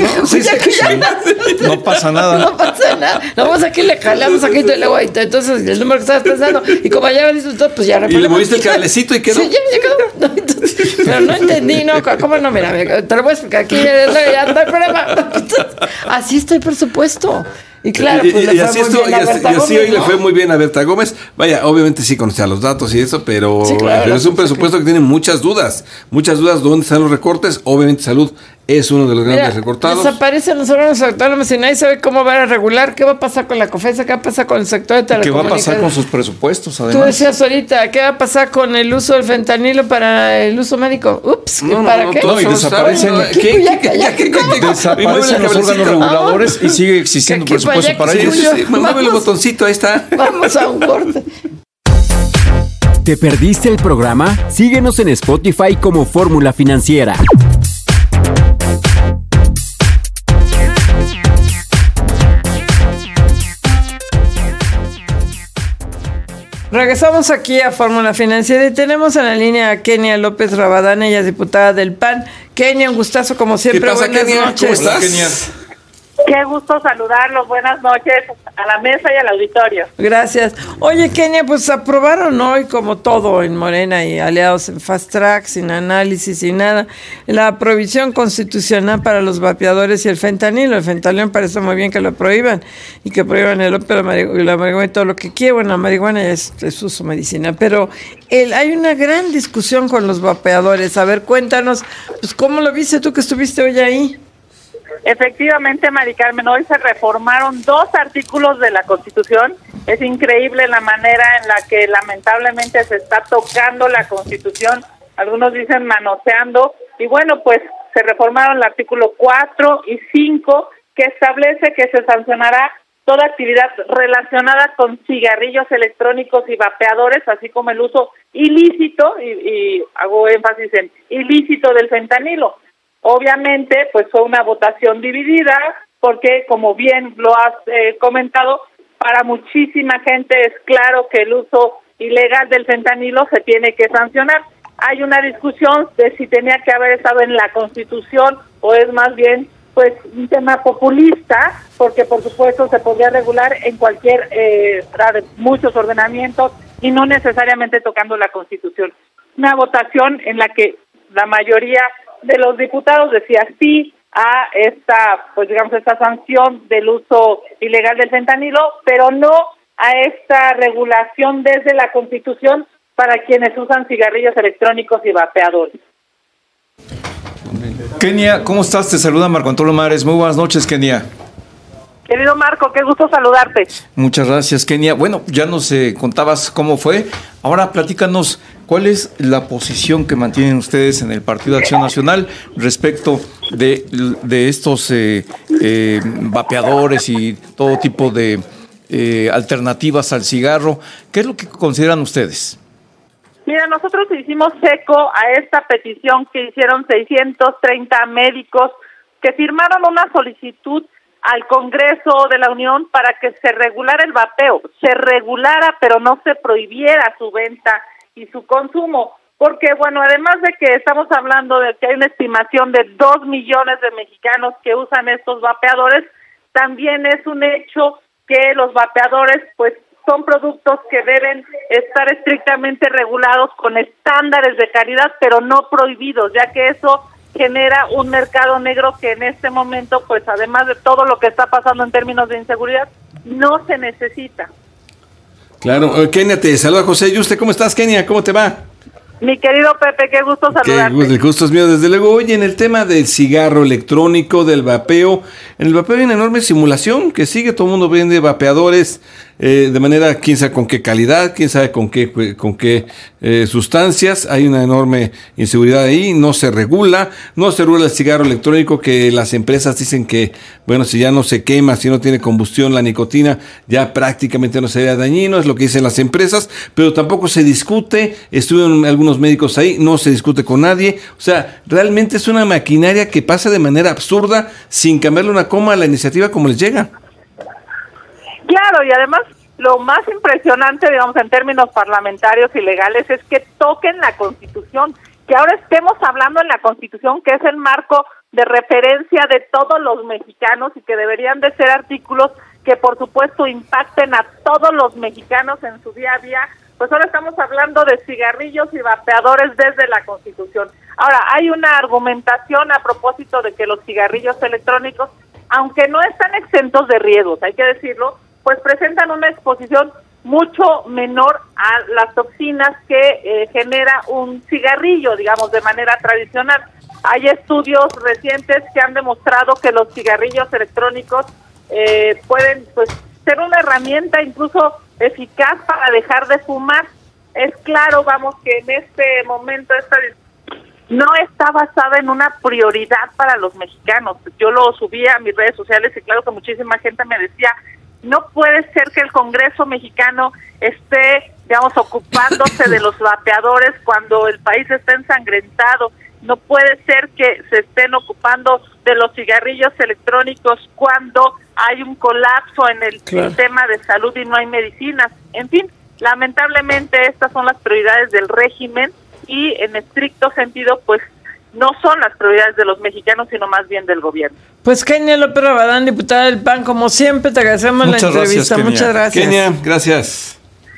no pasa nada. No pasa nada. Vamos aquí, le jalamos aquí y luego entonces el número que estabas pensando y como ya habías visto todo, pues ya y le moviste el cablecito y quedó. Sí, ya quedó. No, entonces, pero no entendí, ¿no? ¿Cómo no? Mira, te lo voy a explicar aquí, ya está el problema. Entonces, así está el presupuesto. Y claro, Y pues le así fue muy bien a Berta y así Gómez, hoy le ¿no? fue muy bien a Berta Gómez. Vaya, obviamente sí conocía los datos y eso, pero, Sí, claro, pero es un presupuesto que tiene muchas dudas. ¿Dónde están los recortes? Obviamente salud es uno de los grandes recortados. Desaparecen los órganos autónomos y nadie sabe cómo van a regular. ¿Qué va a pasar con la COFESA? ¿Qué va a pasar con el sector de ¿Qué va a telecomunicaciones? pasar con sus presupuestos, Tú además? decías ahorita, ¿qué va a pasar con el uso del fentanilo para el uso médico? Ups, ¿para qué? no, y desaparecen- Desaparecen los órganos reguladores y sigue existiendo Que aquí presupuesto para para allá, ellos. que Mueve el botoncito, ahí está. Vamos a un corte. ¿Te perdiste el programa? Síguenos en Spotify como Fórmula Financiera. Regresamos aquí a Fórmula Financiera y tenemos en la línea a Kenia López Rabadán, ella es diputada del PAN. Kenia, un gustazo como siempre. ¿Qué pasa, Buenas Kenia? noches. ¿Cómo estás? Kenia. Qué gusto saludarlos. Buenas noches a la mesa y al auditorio. Gracias. Oye, Kenia, pues aprobaron hoy, como todo en Morena y aliados en Fast Track, sin análisis, sin nada, la prohibición constitucional para los vapeadores y el fentanilo. El fentanilo me parece muy bien que lo prohíban y que prohíban el opio, la marihuana y todo lo que quiera. Bueno, la marihuana ya es uso medicina, pero hay una gran discusión con los vapeadores. A ver, cuéntanos, pues cómo lo viste tú que estuviste hoy ahí. Efectivamente, Mari Carmen, hoy se reformaron 2 artículos de la Constitución. Es increíble la manera en la que lamentablemente se está tocando la Constitución. Algunos dicen manoseando. Y bueno, pues se reformaron el artículo 4 y 5, que establece que se sancionará toda actividad relacionada con cigarrillos electrónicos y vapeadores, así como el uso ilícito, y hago énfasis en ilícito del fentanilo. Obviamente, pues fue una votación dividida, porque como bien lo has comentado, para muchísima gente es claro que el uso ilegal del fentanilo se tiene que sancionar. Hay una discusión de si tenía que haber estado en la Constitución o es más bien pues un tema populista, porque por supuesto se podría regular en cualquier muchos ordenamientos y no necesariamente tocando la Constitución. Una votación en la que la mayoría de los diputados decía sí a esta, pues digamos, esta sanción del uso ilegal del fentanilo, pero no a esta regulación desde la Constitución para quienes usan cigarrillos electrónicos y vapeadores. Kenia, ¿cómo estás? Te saluda Marco Antonio Mares. Muy buenas noches, Kenia. Querido Marco, qué gusto saludarte. Muchas gracias, Kenia. Bueno, ya nos contabas cómo fue. Ahora platícanos, ¿cuál es la posición que mantienen ustedes en el Partido de Acción Nacional respecto de estos vapeadores y todo tipo de alternativas al cigarro? ¿Qué es lo que consideran ustedes? Mira, nosotros hicimos eco a esta petición que hicieron 630 médicos que firmaron una solicitud al Congreso de la Unión para que se regulara el vapeo, se regulara pero no se prohibiera su venta y su consumo, porque bueno, además de que estamos hablando de que hay una estimación de 2 millones de mexicanos que usan estos vapeadores, también es un hecho que los vapeadores pues son productos que deben estar estrictamente regulados con estándares de calidad, pero no prohibidos, ya que eso genera un mercado negro que en este momento, pues además de todo lo que está pasando en términos de inseguridad, no se necesita. Claro, Kenia, te saluda José Yuste. ¿Cómo estás, Kenia? ¿Cómo te va? Mi querido Pepe, qué gusto saludarte. El gusto es mío, desde luego. Oye, en el tema del cigarro electrónico, del vapeo, en el vapeo hay una enorme simulación que sigue, todo el mundo vende vapeadores de manera, quién sabe con qué calidad, quién sabe con qué sustancias, hay una enorme inseguridad ahí, no se regula el cigarro electrónico, que las empresas dicen que, bueno, si ya no se quema, si no tiene combustión la nicotina, ya prácticamente no sería dañino, es lo que dicen las empresas, pero tampoco se discute, estuvieron algunos médicos ahí, no se discute con nadie, o sea, realmente es una maquinaria que pasa de manera absurda, sin cambiarle una coma a la iniciativa como les llega. Claro, y además lo más impresionante, digamos, en términos parlamentarios y legales es que toquen la Constitución, que ahora estemos hablando en la Constitución, que es el marco de referencia de todos los mexicanos y que deberían de ser artículos que por supuesto impacten a todos los mexicanos en su día a día. Pues ahora estamos hablando de cigarrillos y vapeadores desde la Constitución. Ahora, hay una argumentación a propósito de que los cigarrillos electrónicos aunque no están exentos de riesgos, hay que decirlo, pues presentan una exposición mucho menor a las toxinas que genera un cigarrillo, digamos, de manera tradicional. Hay estudios recientes que han demostrado que los cigarrillos electrónicos pueden, pues, ser una herramienta incluso eficaz para dejar de fumar. Es claro, vamos, que en este momento esta no está basada en una prioridad para los mexicanos. Yo lo subí a mis redes sociales y claro que muchísima gente me decía, no puede ser que el Congreso mexicano esté, digamos, ocupándose de los vapeadores cuando el país está ensangrentado. No puede ser que se estén ocupando de los cigarrillos electrónicos cuando hay un colapso en el sistema de salud y no hay medicinas. En fin, lamentablemente estas son las prioridades del régimen y en estricto sentido, pues, no son las prioridades de los mexicanos, sino más bien del gobierno. Pues Kenia López Rabadán, diputada del PAN, como siempre, te agradecemos la entrevista. Muchas gracias. Kenia, gracias.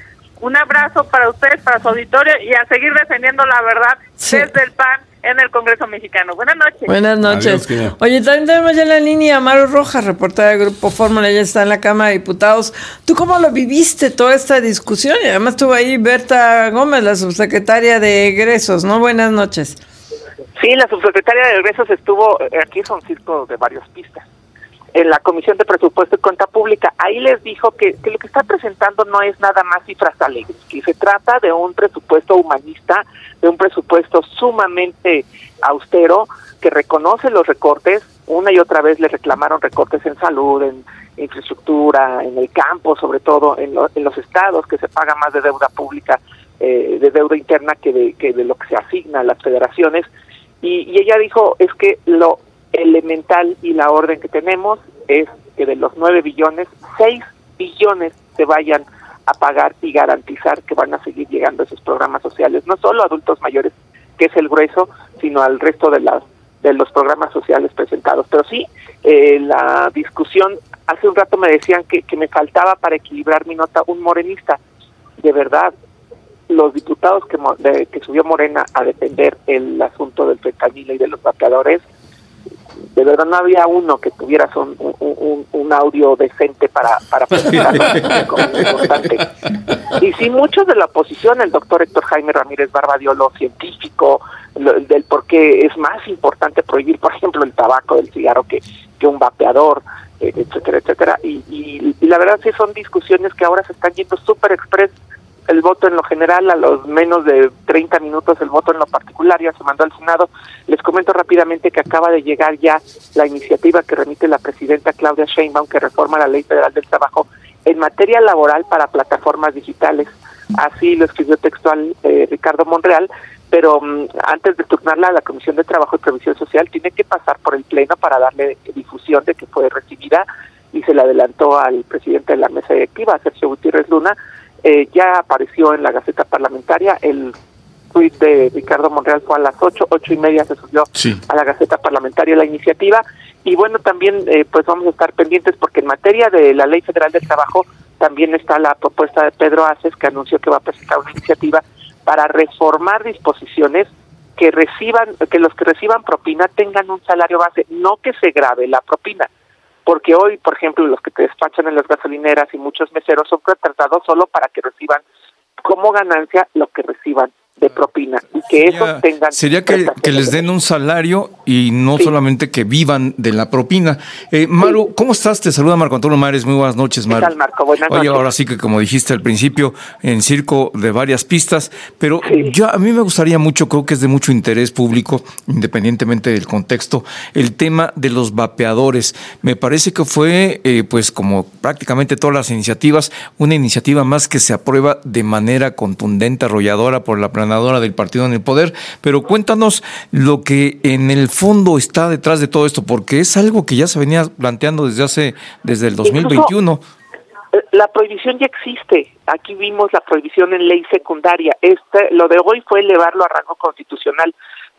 Un abrazo para ustedes, para su auditorio y a seguir defendiendo la verdad desde el PAN en el Congreso mexicano. Buenas noches. Buenas noches. Adiós, oye, también tenemos ya en la línea a Maru Rojas, reportera del Grupo Fórmula, ella está en la Cámara de Diputados. ¿Tú cómo lo viviste toda esta discusión? Y además estuvo ahí Berta Gómez, la subsecretaria de Egresos, ¿no? Buenas noches. Sí, la subsecretaria de Egresos estuvo, aquí es un circo de varias pistas, en la Comisión de Presupuesto y Cuenta Pública. Ahí les dijo que lo que está presentando no es nada más cifras alegres, que se trata de un presupuesto humanista, de un presupuesto sumamente austero, que reconoce los recortes. Una y otra vez le reclamaron recortes en salud, en infraestructura, en el campo, sobre todo en los estados, que se paga más de deuda pública, de deuda interna que de lo que se asigna a las federaciones. Y ella dijo, es que lo elemental y la orden que tenemos es que de los 9 billones, 6 billones se vayan a pagar y garantizar que van a seguir llegando esos programas sociales, no solo a adultos mayores, que es el grueso, sino al resto de los programas sociales presentados. Pero sí, la discusión, hace un rato me decían que me faltaba para equilibrar mi nota un morenista. De verdad, los diputados que subió Morena a defender el asunto del fentanil y de los vapeadores, de verdad no había uno que tuvieras un audio decente para presentarlo como importante. Y sí, muchos de la oposición, el doctor Héctor Jaime Ramírez Barba dio lo científico, del por qué es más importante prohibir, por ejemplo, el tabaco del cigarro que un vapeador, etcétera, etcétera. Y la verdad sí son discusiones que ahora se están yendo súper express. El voto en lo general, a los menos de 30 minutos, el voto en lo particular ya se mandó al Senado. Les comento rápidamente que acaba de llegar ya la iniciativa que remite la presidenta Claudia Sheinbaum, que reforma la Ley Federal del Trabajo en materia laboral para plataformas digitales. Así lo escribió textual Ricardo Monreal, pero antes de turnarla a la Comisión de Trabajo y Previsión Social, tiene que pasar por el Pleno para darle difusión de que fue recibida, y se le adelantó al presidente de la mesa directiva, Sergio Gutiérrez Luna. Ya apareció en la Gaceta Parlamentaria. El tuit de Ricardo Monreal fue a las 8:30 se subió a la Gaceta Parlamentaria la iniciativa. Y bueno, también pues vamos a estar pendientes porque en materia de la Ley Federal del Trabajo también está la propuesta de Pedro Aces, que anunció que va a presentar una iniciativa para reformar disposiciones que los que reciban propina tengan un salario base, no que se grave la propina. Porque hoy, por ejemplo, los que te despachan en las gasolineras y muchos meseros son contratados solo para que reciban como ganancia lo que reciban de propina, y que esos tengan... Sería que les den un salario y no solamente que vivan de la propina. Maru, ¿cómo estás? Te saluda Marco Antonio Mares. Muy buenas noches, Maru. ¿Qué tal, Marco? Buenas noches. Oye, ahora sí que, como dijiste al principio, en circo de varias pistas, pero a mí me gustaría mucho, creo que es de mucho interés público, independientemente del contexto, el tema de los vapeadores. Me parece que fue, pues como prácticamente todas las iniciativas, una iniciativa más que se aprueba de manera contundente, arrolladora por la planadora del partido en el poder, pero cuéntanos lo que en el fondo está detrás de todo esto, porque es algo que ya se venía planteando desde el 2021. Incluso, la prohibición ya existe. Aquí vimos la prohibición en ley secundaria. Lo de hoy fue elevarlo a rango constitucional.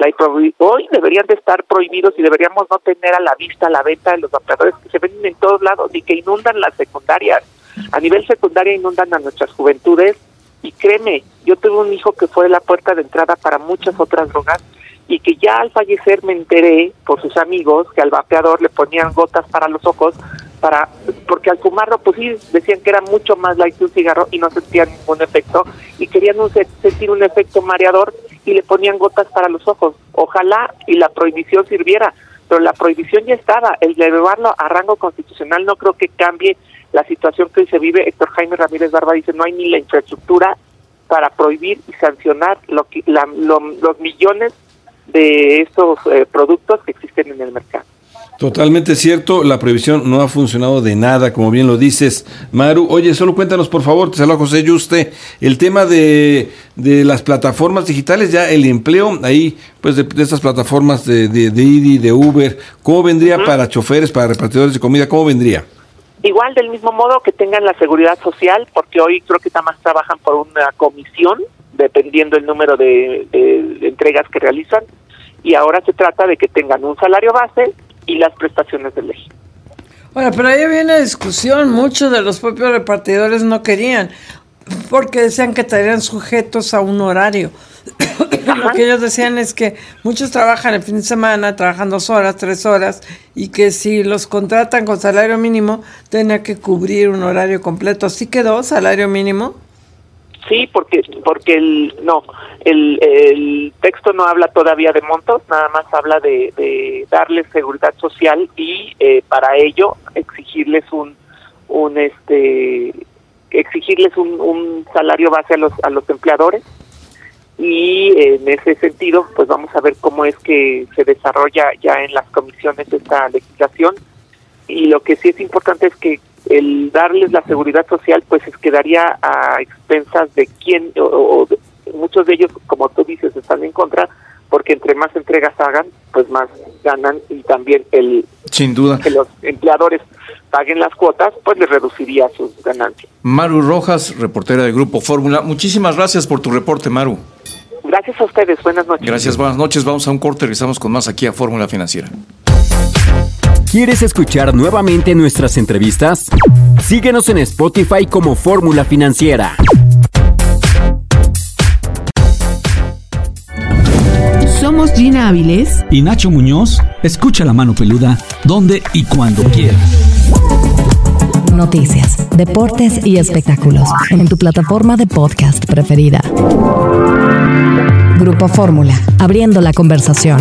Hoy deberían de estar prohibidos y deberíamos no tener a la vista la venta de los vapeadores que se venden en todos lados y que inundan las secundarias. A nivel secundaria inundan a nuestras juventudes. Y créeme, yo tuve un hijo que fue la puerta de entrada para muchas otras drogas, y que ya al fallecer me enteré por sus amigos que al vapeador le ponían gotas para los ojos, porque al fumarlo pues sí decían que era mucho más light que un cigarro y no sentían ningún efecto y querían sentir un efecto mareador y le ponían gotas para los ojos. Ojalá y la prohibición sirviera, pero la prohibición ya estaba. El llevarlo a rango constitucional no creo que cambie la situación que hoy se vive. Héctor Jaime Ramírez Barba dice no hay ni la infraestructura para prohibir y sancionar los millones de estos productos que existen en el mercado. Totalmente cierto, la prohibición no ha funcionado de nada, como bien lo dices, Maru. Oye, solo cuéntanos, por favor, te saluda José Yuste, el tema de las plataformas digitales, ya el empleo ahí, pues de estas plataformas de Didi, de Uber, ¿cómo vendría para choferes, para repartidores de comida? ¿Cómo vendría? Igual, del mismo modo que tengan la seguridad social, porque hoy creo que nada más trabajan por una comisión, dependiendo el número de entregas que realizan, y ahora se trata de que tengan un salario base y las prestaciones de ley. Bueno, pero ahí había una discusión, muchos de los propios repartidores no querían, porque decían que estarían sujetos a un horario. Lo que ellos decían es que muchos trabajan el fin de semana, trabajan 2 horas, 3 horas, y que si los contratan con salario mínimo, tenía que cubrir un horario completo. ¿Sí quedó salario mínimo? Sí, porque el texto no habla todavía de montos, nada más habla de darles seguridad social y para ello exigirles un salario base a los empleadores, y en ese sentido pues vamos a ver cómo es que se desarrolla ya en las comisiones esta legislación. Y lo que sí es importante es que el darles la seguridad social pues quedaría a expensas de quién, muchos de ellos, como tú dices, están en contra, porque entre más entregas hagan, pues más ganan, y también sin duda que los empleadores paguen las cuotas, pues les reduciría sus ganancias. Maru Rojas, reportera del Grupo Fórmula, muchísimas gracias por tu reporte, Maru. Gracias a ustedes, buenas noches. Gracias, buenas noches, vamos a un corte, regresamos con más aquí a Fórmula Financiera. ¿Quieres escuchar nuevamente nuestras entrevistas? Síguenos en Spotify como Fórmula Financiera. Somos Gina Avilés y Nacho Muñoz. Escucha La Mano Peluda donde y cuando quieras. Noticias, deportes y espectáculos en tu plataforma de podcast preferida. Grupo Fórmula, abriendo la conversación.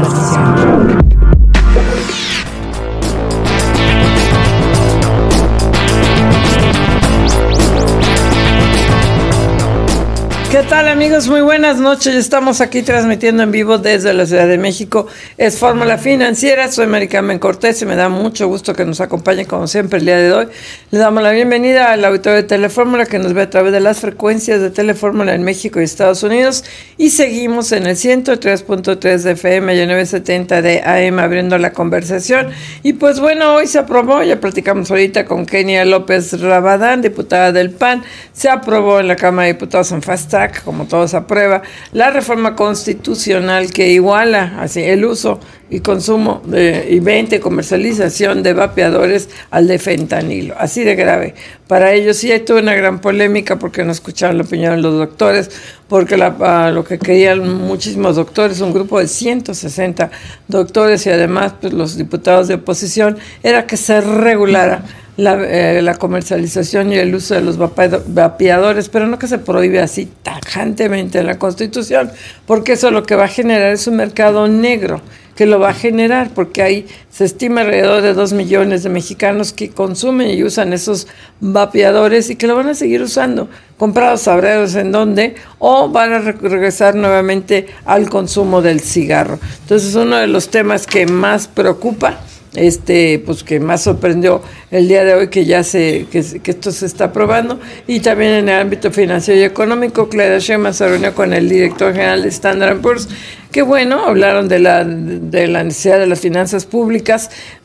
¿Qué tal, amigos? Muy buenas noches. Estamos aquí transmitiendo en vivo desde la Ciudad de México. Es Fórmula Financiera. Soy Maricarmen Cortés y me da mucho gusto que nos acompañe como siempre el día de hoy. Le damos la bienvenida al auditorio de Telefórmula que nos ve a través de las frecuencias de Telefórmula en México y Estados Unidos. Y seguimos en el 103.3 de FM y el 970 de AM abriendo la conversación. Y pues bueno, hoy se aprobó, ya platicamos ahorita con Kenia López Rabadán, diputada del PAN. Se aprobó en la Cámara de Diputados en Fast Track, como todo se aprueba, la reforma constitucional que iguala así el uso y consumo y venta y comercialización de vapeadores al de fentanilo, así de grave. Para ellos sí tuvo una gran polémica porque no escucharon la opinión de los doctores, porque lo que querían muchísimos doctores, un grupo de 160 doctores y además pues los diputados de oposición, era que se regulara la comercialización y el uso de los vapeadores, pero no que se prohíbe así tajantemente en la Constitución, porque eso lo que va a generar es un mercado negro, que lo va a generar, porque ahí se estima alrededor de 2 millones de mexicanos que consumen y usan esos vapeadores y que lo van a seguir usando, comprados sabrá Dios en dónde, o van a regresar nuevamente al consumo del cigarro. Entonces, uno de los temas que más preocupa, pues que más sorprendió el día de hoy que esto se está aprobando, y también en el ámbito financiero y económico, Claudia Sheinbaum se reunió con el director general de Standard & Poor's, que bueno, hablaron de la necesidad de las finanzas públicas.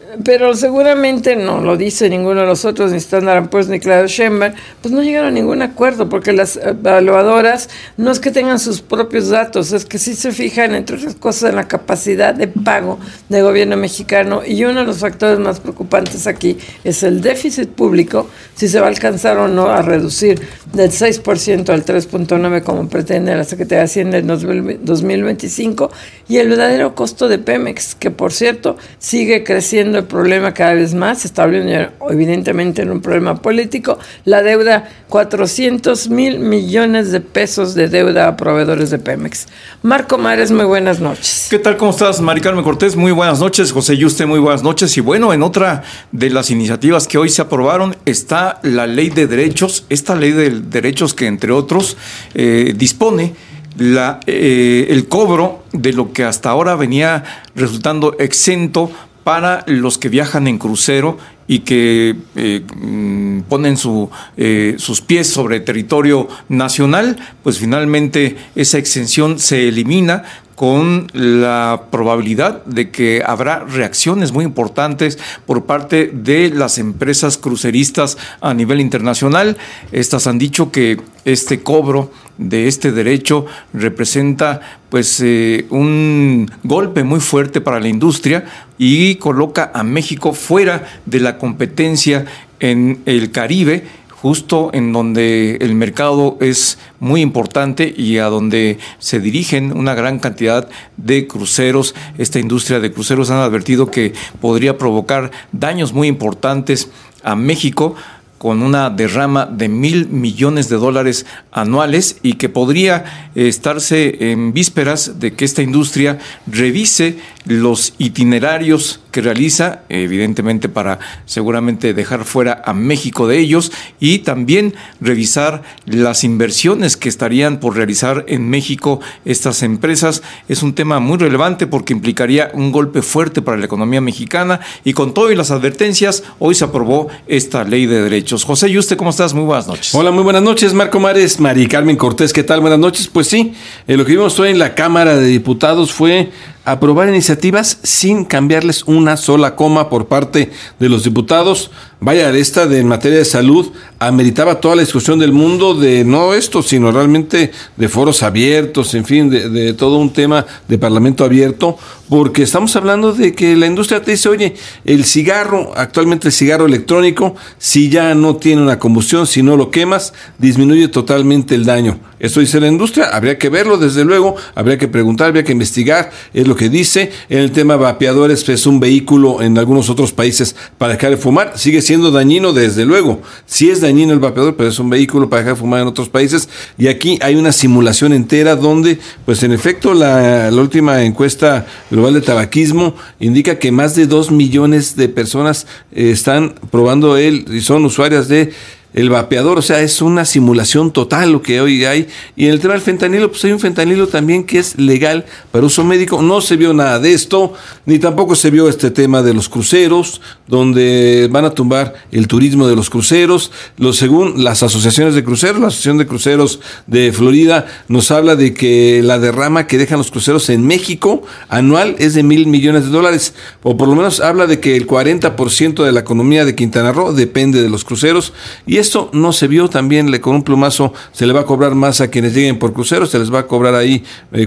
pero seguramente no lo dice ninguno de los otros, ni Standard & Poor's ni Claudio Sheinbaum, pues no llegaron a ningún acuerdo, porque las evaluadoras no es que tengan sus propios datos, es que sí se fijan, entre otras cosas, en la capacidad de pago del gobierno mexicano, y uno de los factores más preocupantes aquí es el déficit público, si se va a alcanzar o no a reducir del 6% al 3.9% como pretende la Secretaría de Hacienda en 2025, y el verdadero costo de Pemex, que por cierto sigue creciendo el problema cada vez más, se está volviendo evidentemente en un problema político, la deuda, 400,000 millones de pesos de deuda a proveedores de Pemex. Marco Mares, muy buenas noches. ¿Qué tal? ¿Cómo estás, Mari Carmen Cortés? Muy buenas noches. José Yuste, muy buenas noches. Y bueno, en otra de las iniciativas que hoy se aprobaron está la Ley de Derechos, esta Ley de Derechos que, entre otros, dispone el cobro de lo que hasta ahora venía resultando exento para los que viajan en crucero y que ponen sus pies sobre territorio nacional, pues finalmente esa exención se elimina, con la probabilidad de que habrá reacciones muy importantes por parte de las empresas cruceristas a nivel internacional. Estas han dicho que este cobro de este derecho representa pues un golpe muy fuerte para la industria y coloca a México fuera de la competencia en el Caribe, justo en donde el mercado es muy importante y a donde se dirigen una gran cantidad de cruceros. Esta industria de cruceros han advertido que podría provocar daños muy importantes a México, con una derrama de $1,000 millones anuales, y que podría estarse en vísperas de que esta industria revise los itinerarios que realiza, evidentemente para seguramente dejar fuera a México de ellos, y también revisar las inversiones que estarían por realizar en México estas empresas. Es un tema muy relevante porque implicaría un golpe fuerte para la economía mexicana, y con todo y las advertencias, hoy se aprobó esta Ley de Derechos. José Yuste, ¿cómo estás? Muy buenas noches. Hola, muy buenas noches, Marco Mares, Mari Carmen Cortés, ¿qué tal? Buenas noches. Pues sí, lo que vimos hoy en la Cámara de Diputados fue aprobar iniciativas sin cambiarles una sola coma por parte de los diputados. Vaya, esta en materia de salud ameritaba toda la discusión del mundo, de no esto, sino realmente de foros abiertos, en fin, de todo un tema de parlamento abierto, porque estamos hablando de que la industria te dice, oye, el cigarro, actualmente el cigarro electrónico, si ya no tiene una combustión, si no lo quemas, disminuye totalmente el daño. Esto dice la industria, habría que verlo, desde luego, habría que preguntar, habría que investigar, es lo que dice. En el tema vapeadores, es un vehículo en algunos otros países para dejar de fumar, sigue siendo dañino, desde luego, sí es dañino el vapeador, pero es un vehículo para dejar de fumar en otros países, y aquí hay una simulación entera donde, pues en efecto, la última encuesta global de tabaquismo indica que más de 2 millones de personas están probando y son usuarias de el vapeador. O sea, es una simulación total lo que hoy hay. Y en el tema del fentanilo, pues hay un fentanilo también que es legal para uso médico. No se vio nada de esto, ni tampoco se vio este tema de los cruceros, donde van a tumbar el turismo de los cruceros. Según las asociaciones de cruceros, la Asociación de Cruceros de Florida nos habla de que la derrama que dejan los cruceros en México anual es de $1,000 millones, o por lo menos habla de que el 40% de la economía de Quintana Roo depende de los cruceros. Y esto no se vio también, con un plumazo se le va a cobrar más a quienes lleguen por cruceros, se les va a cobrar ahí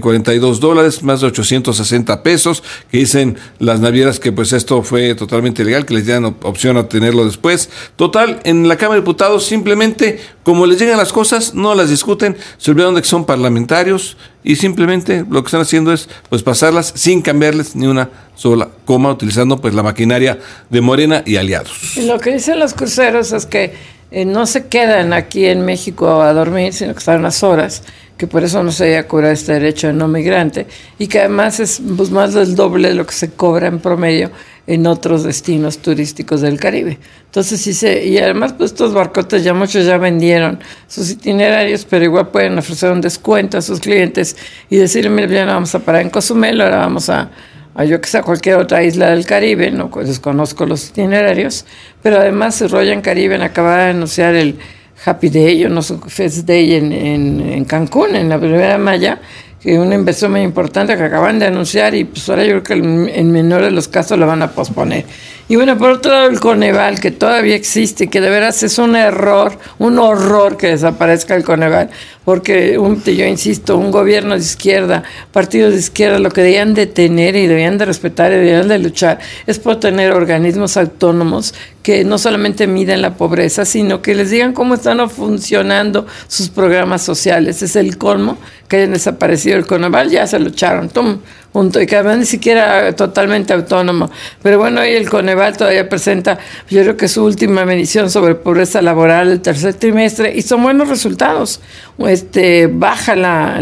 $42, más de 860 pesos, que dicen las navieras que pues esto fue totalmente legal, que les dieran opción a tenerlo después. Total, en la Cámara de Diputados simplemente, como les llegan las cosas, no las discuten, se olvidaron de que son parlamentarios, y simplemente lo que están haciendo es pues pasarlas sin cambiarles ni una sola coma, utilizando pues la maquinaria de Morena y aliados. Y lo que dicen los cruceros es que no se quedan aquí en México a dormir, sino que están unas horas, que por eso no se haya cobrado este derecho de no migrante, y que además es pues, más del doble de lo que se cobra en promedio en otros destinos turísticos del Caribe. Entonces y además pues estos barcotes muchos ya vendieron sus itinerarios, pero igual pueden ofrecer un descuento a sus clientes y decirle, mira, ya no vamos a parar en Cozumel, ahora vamos a yo que sé, a cualquier otra isla del Caribe. No desconozco los itinerarios, pero además Royal Caribbean acaba de anunciar el Happy Day, Fest Day en Cancún, en la Riviera Maya, que una inversión muy importante que acaban de anunciar y pues ahora yo creo que en menor de los casos la van a posponer. Y bueno, por otro lado el Coneval, que todavía existe, que de veras es un horror que desaparezca el Coneval, porque yo insisto, un gobierno de izquierda, partidos de izquierda, lo que debían de tener y debían de respetar y debían de luchar es por tener organismos autónomos que no solamente miden la pobreza, sino que les digan cómo están funcionando sus programas sociales. Es el colmo que hayan desaparecido el Coneval, ya se lo echaron, junto, y que además ni siquiera totalmente autónomo. Pero bueno, hoy el Coneval todavía presenta, yo creo que su última medición sobre pobreza laboral el tercer trimestre, y son buenos resultados. Baja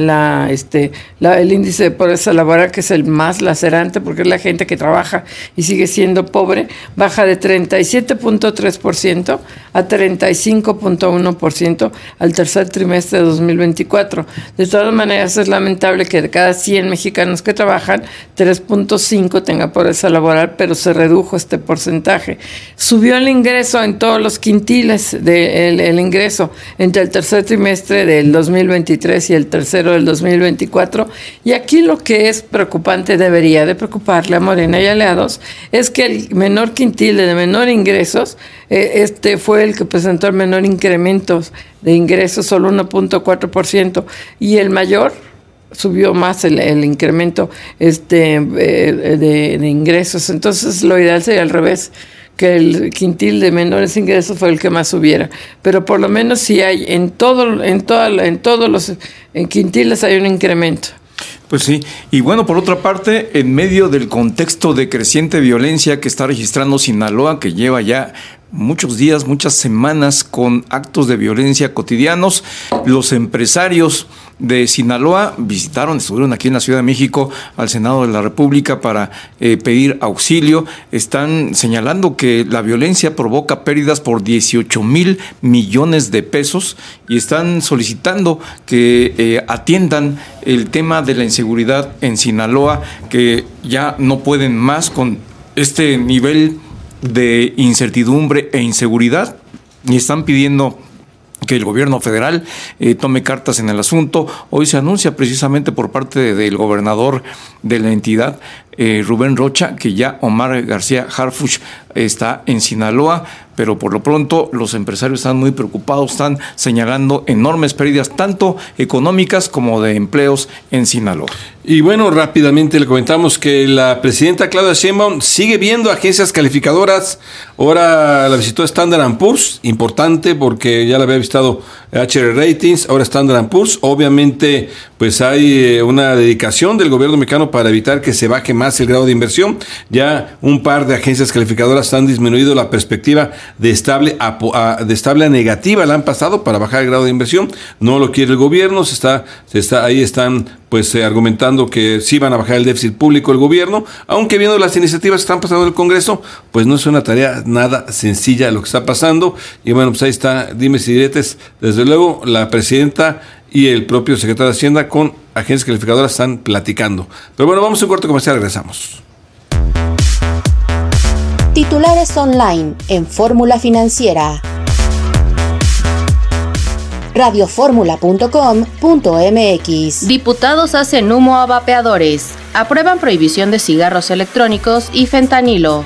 el índice de pobreza laboral, que es el más lacerante, porque es la gente que trabaja y sigue siendo pobre, baja de 37.3% a 35.1% al tercer trimestre de 2024. De todas maneras, es lamentable que de cada 100 mexicanos que trabajan, 3.5 tenga pobreza laboral, pero se redujo este porcentaje. Subió el ingreso en todos los quintiles, el ingreso entre el tercer trimestre del 2023 y el tercero del 2024, y aquí lo que es preocupante, debería de preocuparle a Morena y aliados, es que el menor quintil de menor ingresos, fue el que presentó el menor incremento de ingresos, solo 1.4%, y el mayor subió más el incremento de ingresos. Entonces lo ideal sería al revés, que el quintil de menores ingresos fue el que más subiera, pero por lo menos sí hay en todos los quintiles hay un incremento. Pues sí, y bueno, por otra parte, en medio del contexto de creciente violencia que está registrando Sinaloa, que lleva ya muchos días, muchas semanas con actos de violencia cotidianos, los empresarios de Sinaloa estuvieron aquí en la Ciudad de México al Senado de la República para pedir auxilio. Están señalando que la violencia provoca pérdidas por 18,000 millones de pesos y están solicitando que atiendan el tema de la inseguridad en Sinaloa, que ya no pueden más con este nivel de incertidumbre e inseguridad, y están pidiendo que el gobierno federal tome cartas en el asunto. Hoy se anuncia precisamente por parte del gobernador de la entidad, Rubén Rocha, que ya Omar García Harfuch está en Sinaloa, pero por lo pronto los empresarios están muy preocupados, están señalando enormes pérdidas, tanto económicas como de empleos en Sinaloa. Y bueno, rápidamente le comentamos que la presidenta Claudia Sheinbaum sigue viendo agencias calificadoras. Ahora la visitó Standard & Poor's, importante porque ya la había visitado HR Ratings, ahora Standard & Poor's. Obviamente, pues hay una dedicación del gobierno mexicano para evitar que se baje más el grado de inversión. Ya un par de agencias calificadoras han disminuido la perspectiva de estable a negativa, la han pasado para bajar el grado de inversión. No lo quiere el gobierno, ahí están pues argumentando que sí van a bajar el déficit público el gobierno, aunque viendo las iniciativas que están pasando en el Congreso, pues no es una tarea nada sencilla lo que está pasando. Y bueno, pues ahí está, dimes y diretes. Desde luego, la presidenta y el propio secretario de Hacienda con agencias calificadoras están platicando. Pero bueno, vamos a un corte comercial, regresamos. Titulares online en Fórmula Financiera. radioformula.com.mx. Diputados hacen humo a vapeadores. Aprueban prohibición de cigarros electrónicos y fentanilo.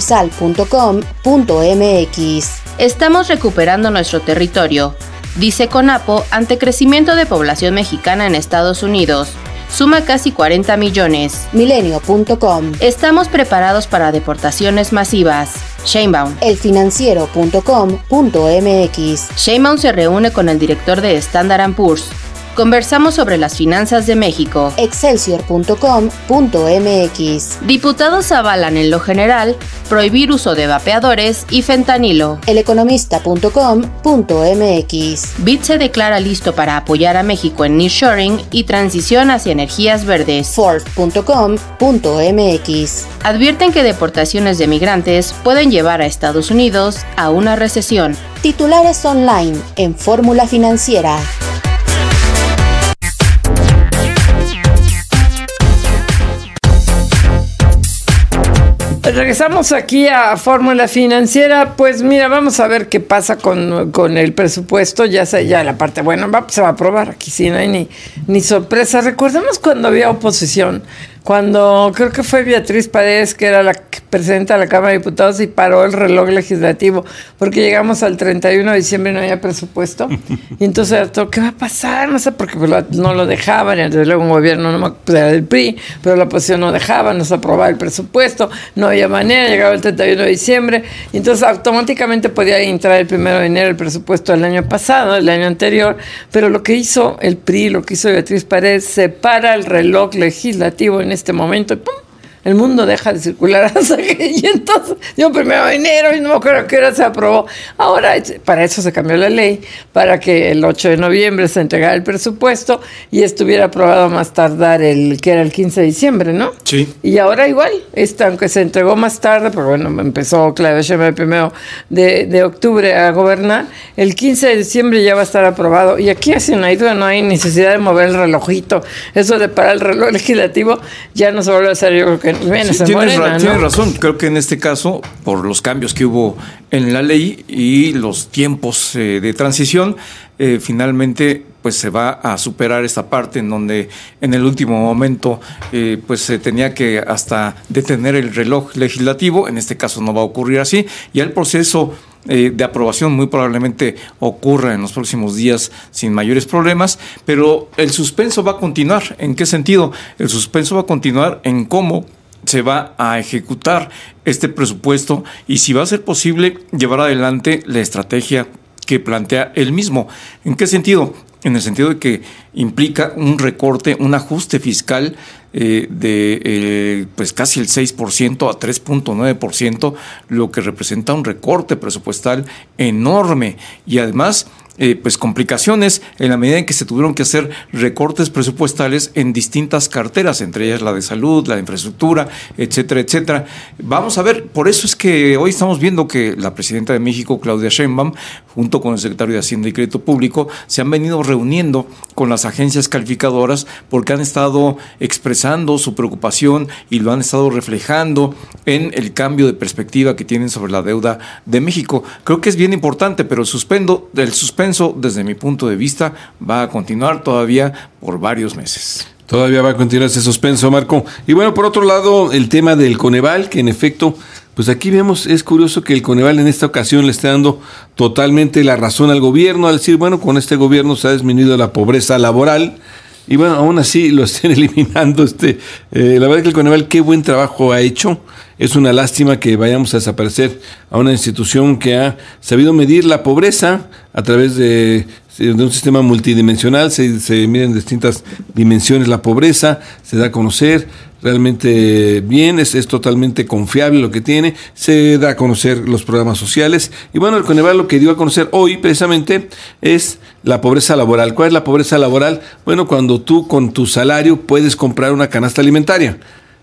eluniversal.com.mx. Estamos recuperando nuestro territorio, dice CONAPO ante crecimiento de población mexicana en Estados Unidos. Suma casi 40 millones. Milenio.com. Estamos preparados para deportaciones masivas. Sheinbaum. Elfinanciero.com.mx. Sheinbaum se reúne con el director de Standard & Poor's. Conversamos sobre las finanzas de México. Excelsior.com.mx. Diputados avalan en lo general prohibir uso de vapeadores y fentanilo. Eleconomista.com.mx. BID se declara listo para apoyar a México en nearshoring y transición hacia energías verdes. Forbes.com.mx. Advierten que deportaciones de migrantes pueden llevar a Estados Unidos a una recesión. Titulares online en Fórmula Financiera. Regresamos aquí a Fórmula Financiera. Pues mira, vamos a ver qué pasa con el presupuesto. Ya la parte buena se va a aprobar. Aquí sí no hay ni sorpresa. Recordemos cuando había oposición, cuando creo que fue Beatriz Paredes, que era la presidenta de la Cámara de Diputados, y paró el reloj legislativo porque llegamos al 31 de diciembre y no había presupuesto. Y entonces, ¿qué va a pasar? No sé, porque no lo dejaban, y desde luego un gobierno era del PRI, pero la oposición no dejaba, no se aprobaba el presupuesto, no había manera, llegaba el 31 de diciembre, y entonces automáticamente podía entrar el 1 de enero el presupuesto del año pasado, del año anterior, pero lo que hizo el PRI, lo que hizo Beatriz Paredes, separa el reloj legislativo en este momento y ¡pum! El mundo deja de circular hasta que, y entonces, yo 1 de enero, y no me acuerdo qué hora se aprobó. Ahora, para eso se cambió la ley, para que el 8 de noviembre se entregara el presupuesto y estuviera aprobado más tardar que era el 15 de diciembre, ¿no? Sí. Y ahora igual, aunque se entregó más tarde, pero bueno, empezó Claudia Sheinbaum el 1 de octubre a gobernar, el 15 de diciembre ya va a estar aprobado. Y aquí, así no hay duda, no hay necesidad de mover el relojito. Eso de parar el reloj legislativo ya no se vuelve a hacer, yo creo que sí, tienes razón. Creo que en este caso, por los cambios que hubo en la ley y los tiempos de transición, finalmente pues se va a superar esta parte en donde en el último momento pues se tenía que hasta detener el reloj legislativo. En este caso no va a ocurrir así, y el proceso de aprobación muy probablemente ocurra en los próximos días sin mayores problemas, pero el suspenso va a continuar. ¿En qué sentido? El suspenso va a continuar en cómo se va a ejecutar este presupuesto y si va a ser posible llevar adelante la estrategia que plantea él mismo. ¿En qué sentido? En el sentido de que implica un recorte, un ajuste fiscal de pues casi el 6% a 3.9%, lo que representa un recorte presupuestal enorme, y además pues complicaciones en la medida en que se tuvieron que hacer recortes presupuestales en distintas carteras, entre ellas la de salud, la de infraestructura, etcétera, etcétera. Vamos a ver, por eso es que hoy estamos viendo que la presidenta de México, Claudia Sheinbaum, junto con el secretario de Hacienda y Crédito Público, se han venido reuniendo con las agencias calificadoras porque han estado expresando su preocupación y lo han estado reflejando en el cambio de perspectiva que tienen sobre la deuda de México. Creo que es bien importante, pero el suspenso, desde mi punto de vista, va a continuar todavía por varios meses. Todavía va a continuar ese suspenso, Marco. Y bueno, por otro lado, el tema del Coneval, que en efecto, pues aquí vemos, es curioso que el Coneval en esta ocasión le esté dando totalmente la razón al gobierno, al decir, bueno, con este gobierno se ha disminuido la pobreza laboral, y bueno, aún así lo estén eliminando. La verdad que el Coneval qué buen trabajo ha hecho. Es una lástima que vayamos a desaparecer a una institución que ha sabido medir la pobreza a través de un sistema multidimensional. Se mide en distintas dimensiones la pobreza, se da a conocer realmente bien, es totalmente confiable lo que tiene, se da a conocer los programas sociales. Y bueno, el Coneval lo que dio a conocer hoy precisamente es la pobreza laboral. ¿Cuál es la pobreza laboral? Bueno, cuando tú con tu salario puedes comprar una canasta alimentaria.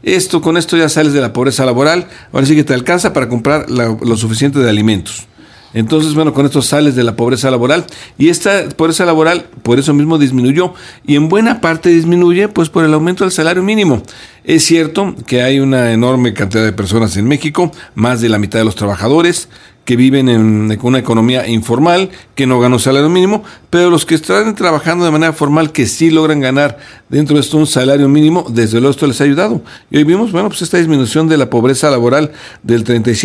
Con esto ya sales de la pobreza laboral, ahora sí que te alcanza para comprar lo suficiente de alimentos. Entonces, bueno, con esto sales de la pobreza laboral, y esta pobreza laboral por eso mismo disminuyó, y en buena parte disminuye pues por el aumento del salario mínimo. Es cierto que hay una enorme cantidad de personas en México, más de la mitad de los trabajadores, que viven en una economía informal, que no ganan salario mínimo, pero los que están trabajando de manera formal, que sí logran ganar dentro de esto un salario mínimo, desde luego esto les ha ayudado. Y hoy vimos, bueno, pues esta disminución de la pobreza laboral del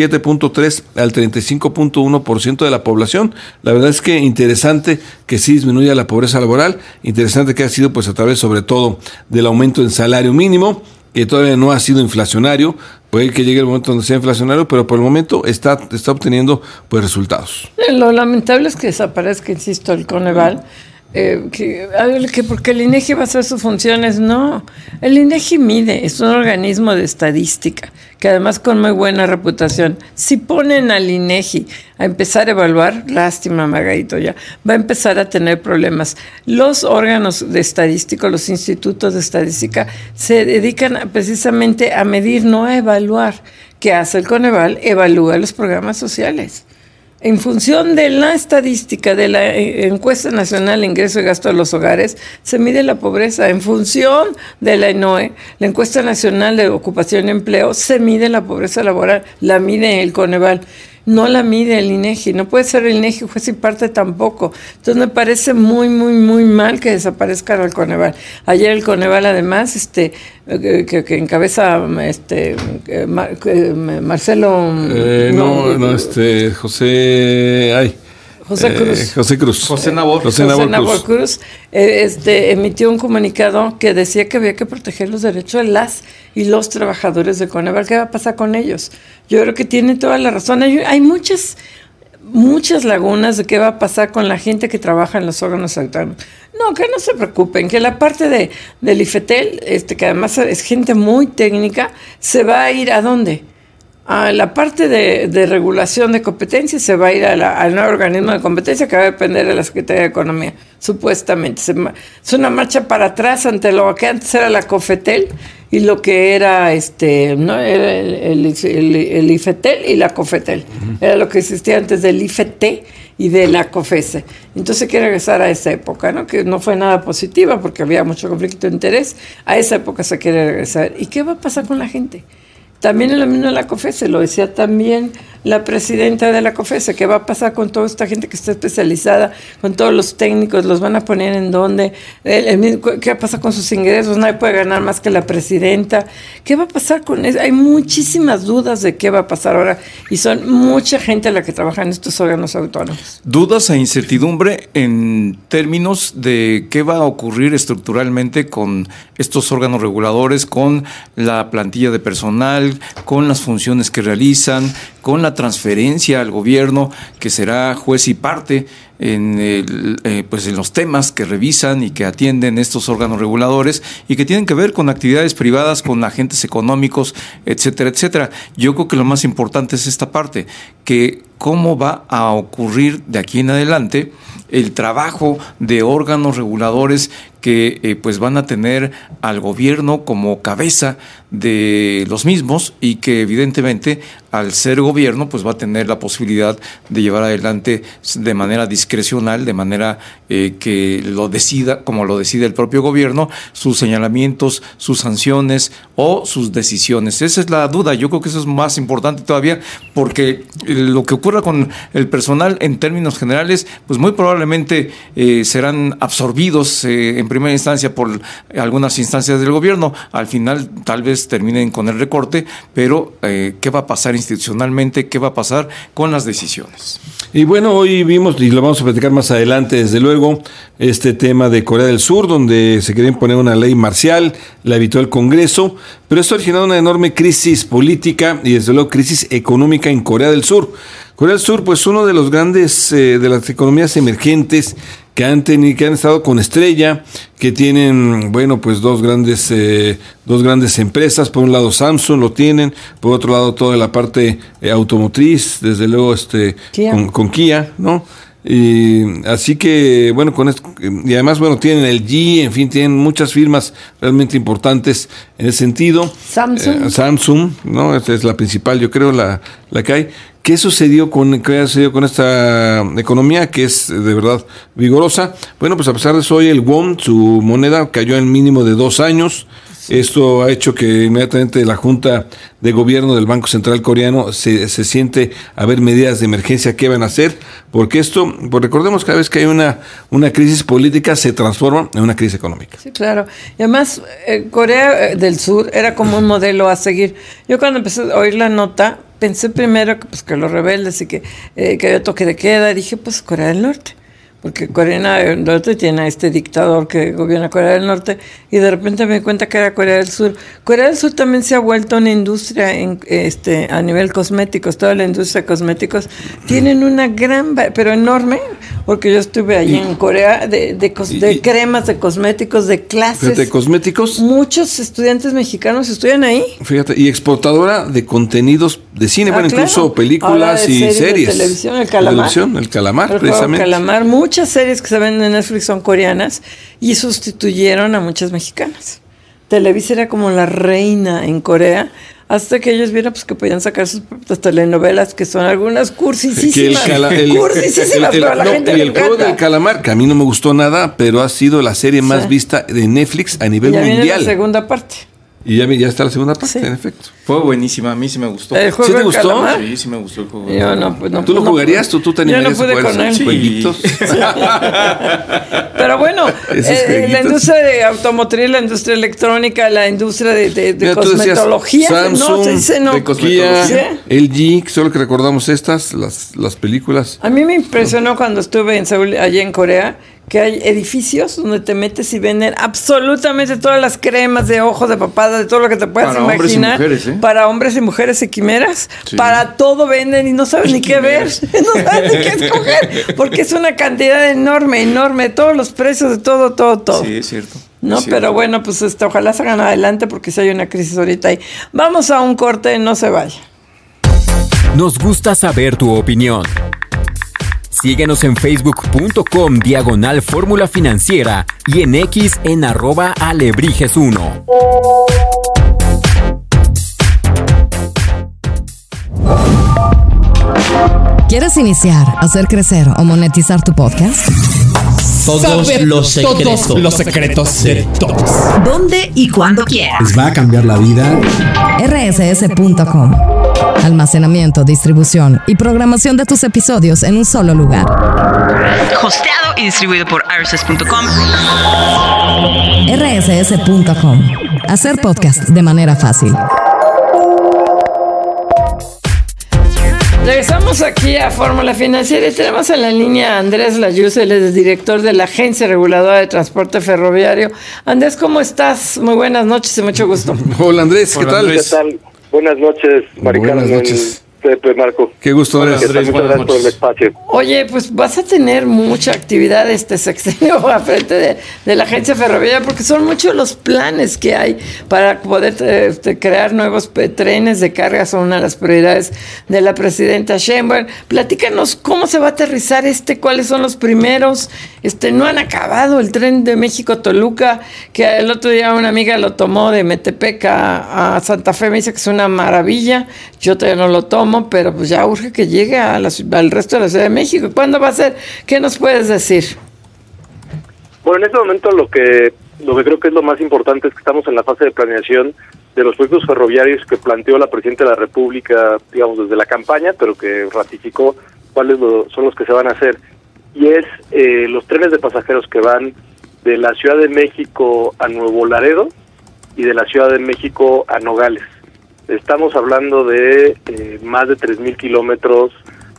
37.3 al 35.1% de la población. La verdad es que interesante que sí disminuya la pobreza laboral, interesante que ha sido pues a través sobre todo del aumento en salario mínimo, que todavía no ha sido inflacionario. Puede que llegue el momento donde sea inflacionario, pero por el momento está obteniendo pues resultados. Lo lamentable es que desaparezca, insisto, el Coneval, que porque el INEGI va a hacer sus funciones. No, el INEGI mide, es un organismo de estadística, que además con muy buena reputación. Si ponen al INEGI a empezar a evaluar, lástima, Margarito, ya va a empezar a tener problemas. Los órganos de estadística, los institutos de estadística, se dedican precisamente a medir, no a evaluar. ¿Qué hace el Coneval? Evalúa los programas sociales. En función de la estadística de la Encuesta Nacional de Ingreso y Gasto de los Hogares, se mide la pobreza. En función de la ENOE, la Encuesta Nacional de Ocupación y Empleo, se mide la pobreza laboral, la mide el Coneval. No la mide el INEGI, no puede ser el INEGI juez y parte tampoco. Entonces me parece muy, muy, muy mal que desaparezca el Coneval. Ayer el Coneval, además, que encabeza Marcelo... José Cruz. José Nabor Cruz emitió un comunicado que decía que había que proteger los derechos de las y los trabajadores de Coneval. ¿Qué va a pasar con ellos? Yo creo que tiene toda la razón. Hay muchas lagunas de qué va a pasar con la gente que trabaja en los órganos autónomos. No, que no se preocupen, que la parte del IFETEL, que además es gente muy técnica, se va a ir ¿a dónde? A la parte de regulación de competencia, se va a ir al nuevo organismo de competencia que va a depender de la Secretaría de Economía, supuestamente. Es una marcha para atrás ante lo que antes era la COFETEL y lo que era era el IFETEL y la COFETEL. Era lo que existía antes del IFETE y de la COFESE. Entonces hay que regresar a esa época, ¿no? Que no fue nada positiva porque había mucho conflicto de interés. A esa época se quiere regresar. ¿Y qué va a pasar con la gente? También es lo mismo de la COFESE, lo decía también la presidenta de la COFESE, ¿qué va a pasar con toda esta gente que está especializada, con todos los técnicos, los van a poner en dónde? ¿Qué va a pasar con sus ingresos? Nadie puede ganar más que la presidenta. ¿Qué va a pasar con eso? Hay muchísimas dudas de qué va a pasar ahora y son mucha gente la que trabaja en estos órganos autónomos. Dudas e incertidumbre en términos de qué va a ocurrir estructuralmente con estos órganos reguladores, con la plantilla de personal, con las funciones que realizan, con la transferencia al gobierno, que será juez y parte en los temas que revisan y que atienden estos órganos reguladores y que tienen que ver con actividades privadas, con agentes económicos, etcétera, etcétera. Yo creo que lo más importante es esta parte, que cómo va a ocurrir de aquí en adelante el trabajo de órganos reguladores que van a tener al gobierno como cabeza de los mismos y que evidentemente al ser gobierno pues va a tener la posibilidad de llevar adelante de manera discrecional, de manera que lo decida, como lo decide el propio gobierno, sus señalamientos, sus sanciones o sus decisiones. Esa es la duda. Yo creo que eso es más importante todavía porque lo que ocurra con el personal en términos generales pues muy probablemente serán absorbidos en primera instancia por algunas instancias del gobierno. Al final tal vez terminen con el recorte, pero ¿qué va a pasar institucionalmente? ¿Qué va a pasar con las decisiones? Y bueno, hoy vimos, y lo vamos a platicar más adelante, desde luego, este tema de Corea del Sur, donde se quería imponer una ley marcial, la evitó el Congreso, pero esto ha originado una enorme crisis política y desde luego crisis económica en Corea del Sur. Corea del Sur, pues uno de los grandes, de las economías emergentes que han estado con estrella, que tienen, pues dos grandes empresas. Por un lado Samsung lo tienen, por otro lado toda la parte automotriz, desde luego Kia. Con Kia, ¿no? Y así que con esto, y además tienen el G, en fin, tienen muchas firmas realmente importantes en ese sentido. Samsung, ¿no? Esta es la principal, yo creo, la que hay. ¿Qué sucedió con esta economía que es de verdad vigorosa? Bueno, pues a pesar de eso, hoy el won, su moneda, cayó en mínimo de 2 años. Esto ha hecho que inmediatamente la Junta de Gobierno del Banco Central Coreano se siente a ver medidas de emergencia que van a hacer, porque esto, pues recordemos, cada vez que hay una crisis política se transforma en una crisis económica. Sí, claro. Y además, Corea del Sur era como un modelo a seguir. Yo cuando empecé a oír la nota, pensé primero que los rebeldes y que había toque de queda, y dije, pues Corea del Norte. Porque Corea del Norte tiene a este dictador que gobierna Corea del Norte y de repente me di cuenta que era Corea del Sur. Corea del Sur también se ha vuelto una industria a nivel cosméticos, toda la industria de cosméticos. Tienen una gran, pero enorme, porque yo estuve allí en Corea, de cremas, de cosméticos, de clases. ¿De cosméticos? Muchos estudiantes mexicanos estudian ahí. Fíjate, y exportadora de contenidos de cine, incluso películas y series. De televisión, El Calamar. El Calamar, precisamente. Muchas series que se ven en Netflix son coreanas y sustituyeron a muchas mexicanas. Televisa era como la reina en Corea, hasta que ellos vieron pues que podían sacar sus propias telenovelas, que son algunas cursisísimas. Pero a la gente le encanta. El juego del calamar, que a mí no me gustó nada, pero ha sido la serie más vista de Netflix a nivel mundial. Viene la segunda parte. Y ya está la segunda parte, en efecto. Fue buenísima, a mí sí me gustó. ¿El juego ¿Sí te gustó? Calamar? Sí, sí me gustó el juego. Yo no, pues no. ¿Tú lo jugarías? ¿Tú te animarías yo no pude con él. Jueguitos? Pero bueno, la industria de automotriz, la industria electrónica, la industria de cosmetología, Samsung, de Kia, LG, solo que recordamos las películas. A mí me impresionó cuando estuve en Seúl, allá en Corea, que hay edificios donde te metes y venden absolutamente todas las cremas de ojos, de papada, de todo lo que te puedas imaginar. Hombres y mujeres, ¿eh? Para hombres y mujeres y quimeras. Sí. Para todo venden y no sabes ni qué ver. No sabes ni qué escoger. Porque es una cantidad enorme, de todos los precios, de todo. Sí, es cierto. No, es cierto. pero bueno, pues ojalá salgan adelante porque si hay una crisis ahorita ahí. Vamos a un corte, no se vaya. Nos gusta saber tu opinión. Síguenos en facebook.com/Fórmula Financiera y en X en @Alebrijes1. ¿Quieres iniciar, hacer crecer o monetizar tu podcast? Todos los secretos de todos. ¿Dónde y cuándo quieras? Les va a cambiar la vida. rss.com. Almacenamiento, distribución y programación de tus episodios en un solo lugar. Hosteado y distribuido por rss.com. rss.com. Hacer podcast de manera fácil. Regresamos aquí a Fórmula Financiera y tenemos en la línea a Andrés Layuz, él es director de la Agencia Reguladora de Transporte Ferroviario. Andrés, ¿cómo estás? Muy buenas noches y mucho gusto. Hola Andrés, ¿qué tal? Andrés. ¿Qué tal? Buenas noches, Maricarmen. Buenas noches. Pepe, Marco. Qué gusto, Andrés. Muchas gracias por el espacio. Oye, pues vas a tener mucha actividad este sexenio a frente de la Agencia Ferroviaria, porque son muchos los planes que hay para poder crear nuevos trenes de carga. Son una de las prioridades de la presidenta Sheinbaum. Platícanos cómo se va a aterrizar cuáles son los primeros. No han acabado el tren de México-Toluca, que el otro día una amiga lo tomó de Metepec a Santa Fe, me dice que es una maravilla. Yo todavía no lo tomo, pero pues ya urge que llegue al resto de la Ciudad de México. ¿Cuándo va a ser? ¿Qué nos puedes decir? Bueno, en este momento lo que creo que es lo más importante es que estamos en la fase de planeación de los proyectos ferroviarios que planteó la Presidenta de la República, digamos, desde la campaña, pero que ratificó cuáles son los que se van a hacer. Y es los trenes de pasajeros que van de la Ciudad de México a Nuevo Laredo y de la Ciudad de México a Nogales. Estamos hablando de más de 3,000 kilómetros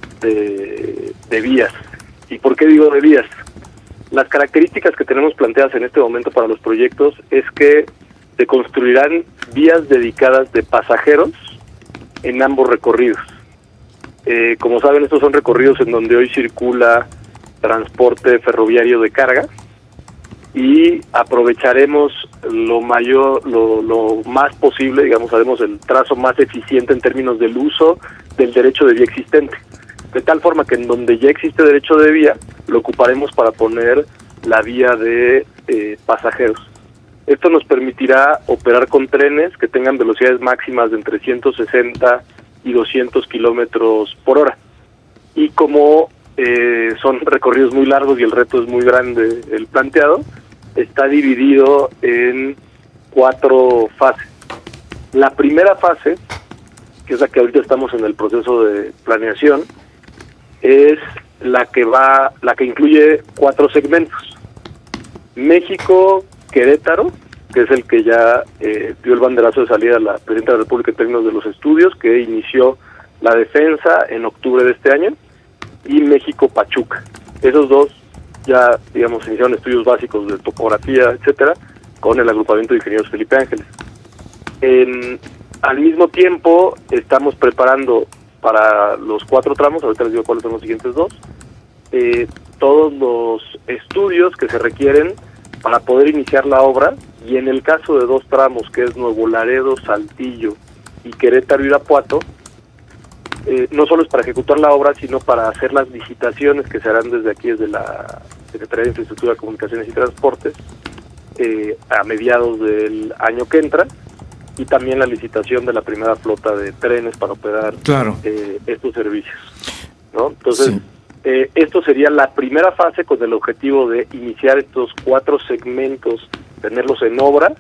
de vías. ¿Y por qué digo de vías? Las características que tenemos planteadas en este momento para los proyectos es que se construirán vías dedicadas de pasajeros en ambos recorridos. Como saben, estos son recorridos en donde hoy circula transporte ferroviario de carga, y aprovecharemos lo más posible, digamos, haremos el trazo más eficiente en términos del uso del derecho de vía existente, de tal forma que en donde ya existe derecho de vía, lo ocuparemos para poner la vía de pasajeros. Esto nos permitirá operar con trenes que tengan velocidades máximas de entre 160 y 200 kilómetros por hora. Y como son recorridos muy largos y el reto es muy grande el planteado, está dividido en 4 fases. La primera fase, que es la que ahorita estamos en el proceso de planeación, es la que incluye 4 segmentos. México, Querétaro, que es el que ya dio el banderazo de salida a la Presidenta de la República en términos de los estudios, que inició la defensa en octubre de este año, y México, Pachuca. Esos dos ya, digamos, iniciaron estudios básicos de topografía, etcétera, con el agrupamiento de ingenieros Felipe Ángeles. Al mismo tiempo, estamos preparando para los 4 tramos, ahorita les digo cuáles son los siguientes 2, todos los estudios que se requieren para poder iniciar la obra, y en el caso de 2 tramos, que es Nuevo Laredo, Saltillo y Querétaro, Irapuato, no solo es para ejecutar la obra, sino para hacer las licitaciones que se harán desde aquí, desde la Secretaría de Infraestructura, Comunicaciones y Transportes, a mediados del año que entra, y también la licitación de la primera flota de trenes para operar estos servicios, ¿no? Entonces, esto sería la primera fase con el objetivo de iniciar estos 4 segmentos, tenerlos en obra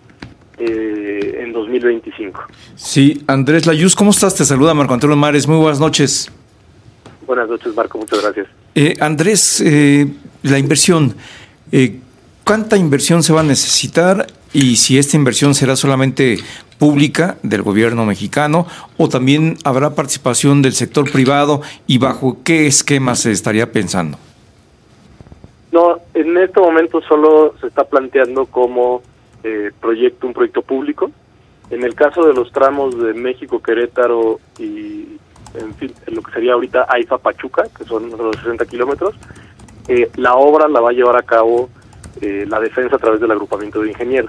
en 2025. Sí, Andrés Layuz, ¿cómo estás? Te saluda Marco Antonio Mares, muy buenas noches. Buenas noches, Marco, muchas gracias. Andrés, la inversión, ¿cuánta inversión se va a necesitar? Y si esta inversión será solamente pública del gobierno mexicano o también habrá participación del sector privado y bajo qué esquema se estaría pensando. No, en este momento solo se está planteando como un proyecto público. En el caso de los tramos de México, Querétaro y, en fin, lo que sería ahorita AIFA Pachuca, que son los 60 kilómetros, la obra la va a llevar a cabo la defensa a través del agrupamiento de ingenieros.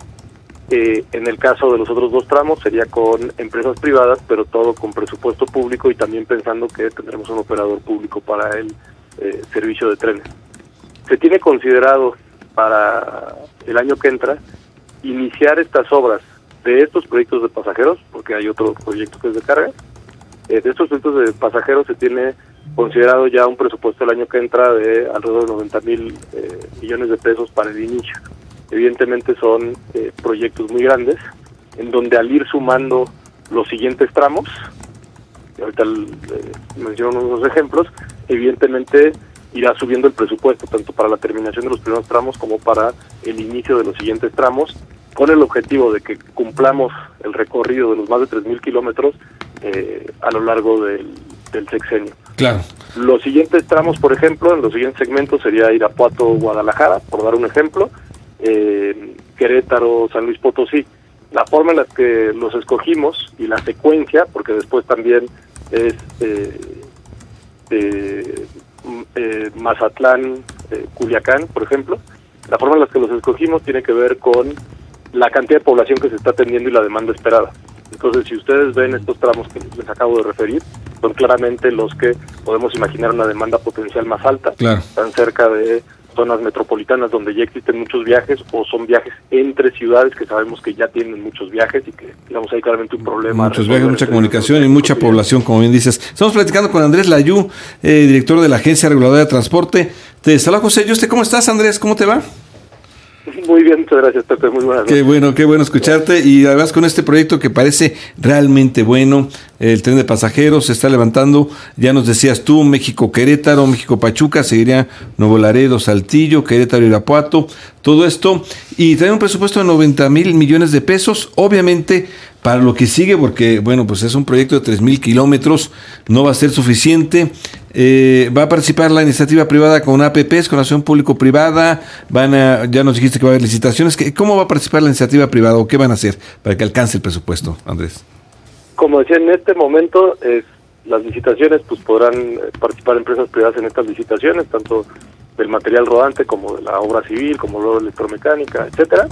En el caso de los otros 2 tramos sería con empresas privadas, pero todo con presupuesto público y también pensando que tendremos un operador público para el servicio de trenes. Se tiene considerado para el año que entra iniciar estas obras de estos proyectos de pasajeros, porque hay otro proyecto que es de carga. De estos proyectos de pasajeros se tiene considerado ya un presupuesto el año que entra de alrededor de 90,000 millones de pesos para el inicio. Evidentemente son proyectos muy grandes, en donde al ir sumando los siguientes tramos, y ahorita menciono unos ejemplos, evidentemente irá subiendo el presupuesto, tanto para la terminación de los primeros tramos como para el inicio de los siguientes tramos, con el objetivo de que cumplamos el recorrido de los más de 3,000 kilómetros a lo largo del sexenio. Claro. Los siguientes tramos, por ejemplo, en los siguientes segmentos sería Irapuato-Guadalajara, por dar un ejemplo, Querétaro, San Luis Potosí. La forma en la que los escogimos y la secuencia, porque después también es Mazatlán, Culiacán, por ejemplo, la forma en la que los escogimos tiene que ver con la cantidad de población que se está atendiendo y la demanda esperada. Entonces, si ustedes ven estos tramos que les acabo de referir, son claramente los que podemos imaginar una demanda potencial más alta. Claro. Están cerca de zonas metropolitanas donde ya existen muchos viajes, o son viajes entre ciudades que sabemos que ya tienen muchos viajes y que, digamos, hay claramente un problema. Muchos viajes, mucha comunicación y mucha población, como bien dices. Estamos platicando con Andrés Layú, director de la Agencia Reguladora de Transporte. Te saluda José Yuste. ¿Cómo estás, Andrés? ¿Cómo te va? Muy bien, muchas gracias, Pepe, muy buenas noches. Qué bueno escucharte, y además con este proyecto que parece realmente bueno, el tren de pasajeros se está levantando, ya nos decías tú, México-Querétaro, México-Pachuca, seguiría Nuevo Laredo, Saltillo, Querétaro-Irapuato, todo esto, y trae un presupuesto de 90,000 millones de pesos, obviamente para lo que sigue, porque bueno, pues es un proyecto de 3,000 kilómetros, no va a ser suficiente. Va a participar la iniciativa privada con APPs, con acción público-privada, ya nos dijiste que va a haber licitaciones. ¿Cómo va a participar la iniciativa privada o qué van a hacer para que alcance el presupuesto, Andrés? Como decía, en este momento las licitaciones, pues podrán participar empresas privadas en estas licitaciones, tanto del material rodante como de la obra civil, como la obra electromecánica, etcétera.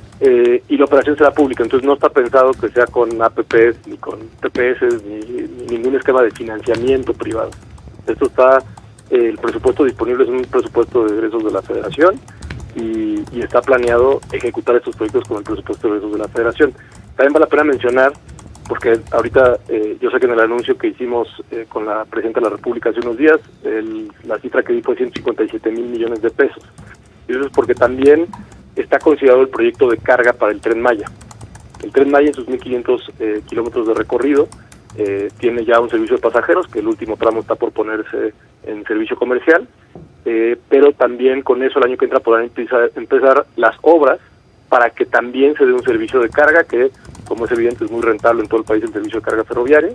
Y la operación será pública, entonces no está pensado que sea con APPs, ni con TPS, ni ningún esquema de financiamiento privado. Esto está, el presupuesto disponible es un presupuesto de egresos de la Federación y está planeado ejecutar estos proyectos con el presupuesto de egresos de la Federación. También vale la pena mencionar, porque ahorita yo sé que en el anuncio que hicimos con la Presidenta de la República hace unos días, la cifra que di fue 157,000 millones de pesos. Y eso es porque también está considerado el proyecto de carga para el Tren Maya. El Tren Maya, en sus 1,500 kilómetros de recorrido, tiene ya un servicio de pasajeros, que el último tramo está por ponerse en servicio comercial, pero también con eso el año que entra podrán empezar las obras para que también se dé un servicio de carga, que como es evidente es muy rentable en todo el país el servicio de carga ferroviaria.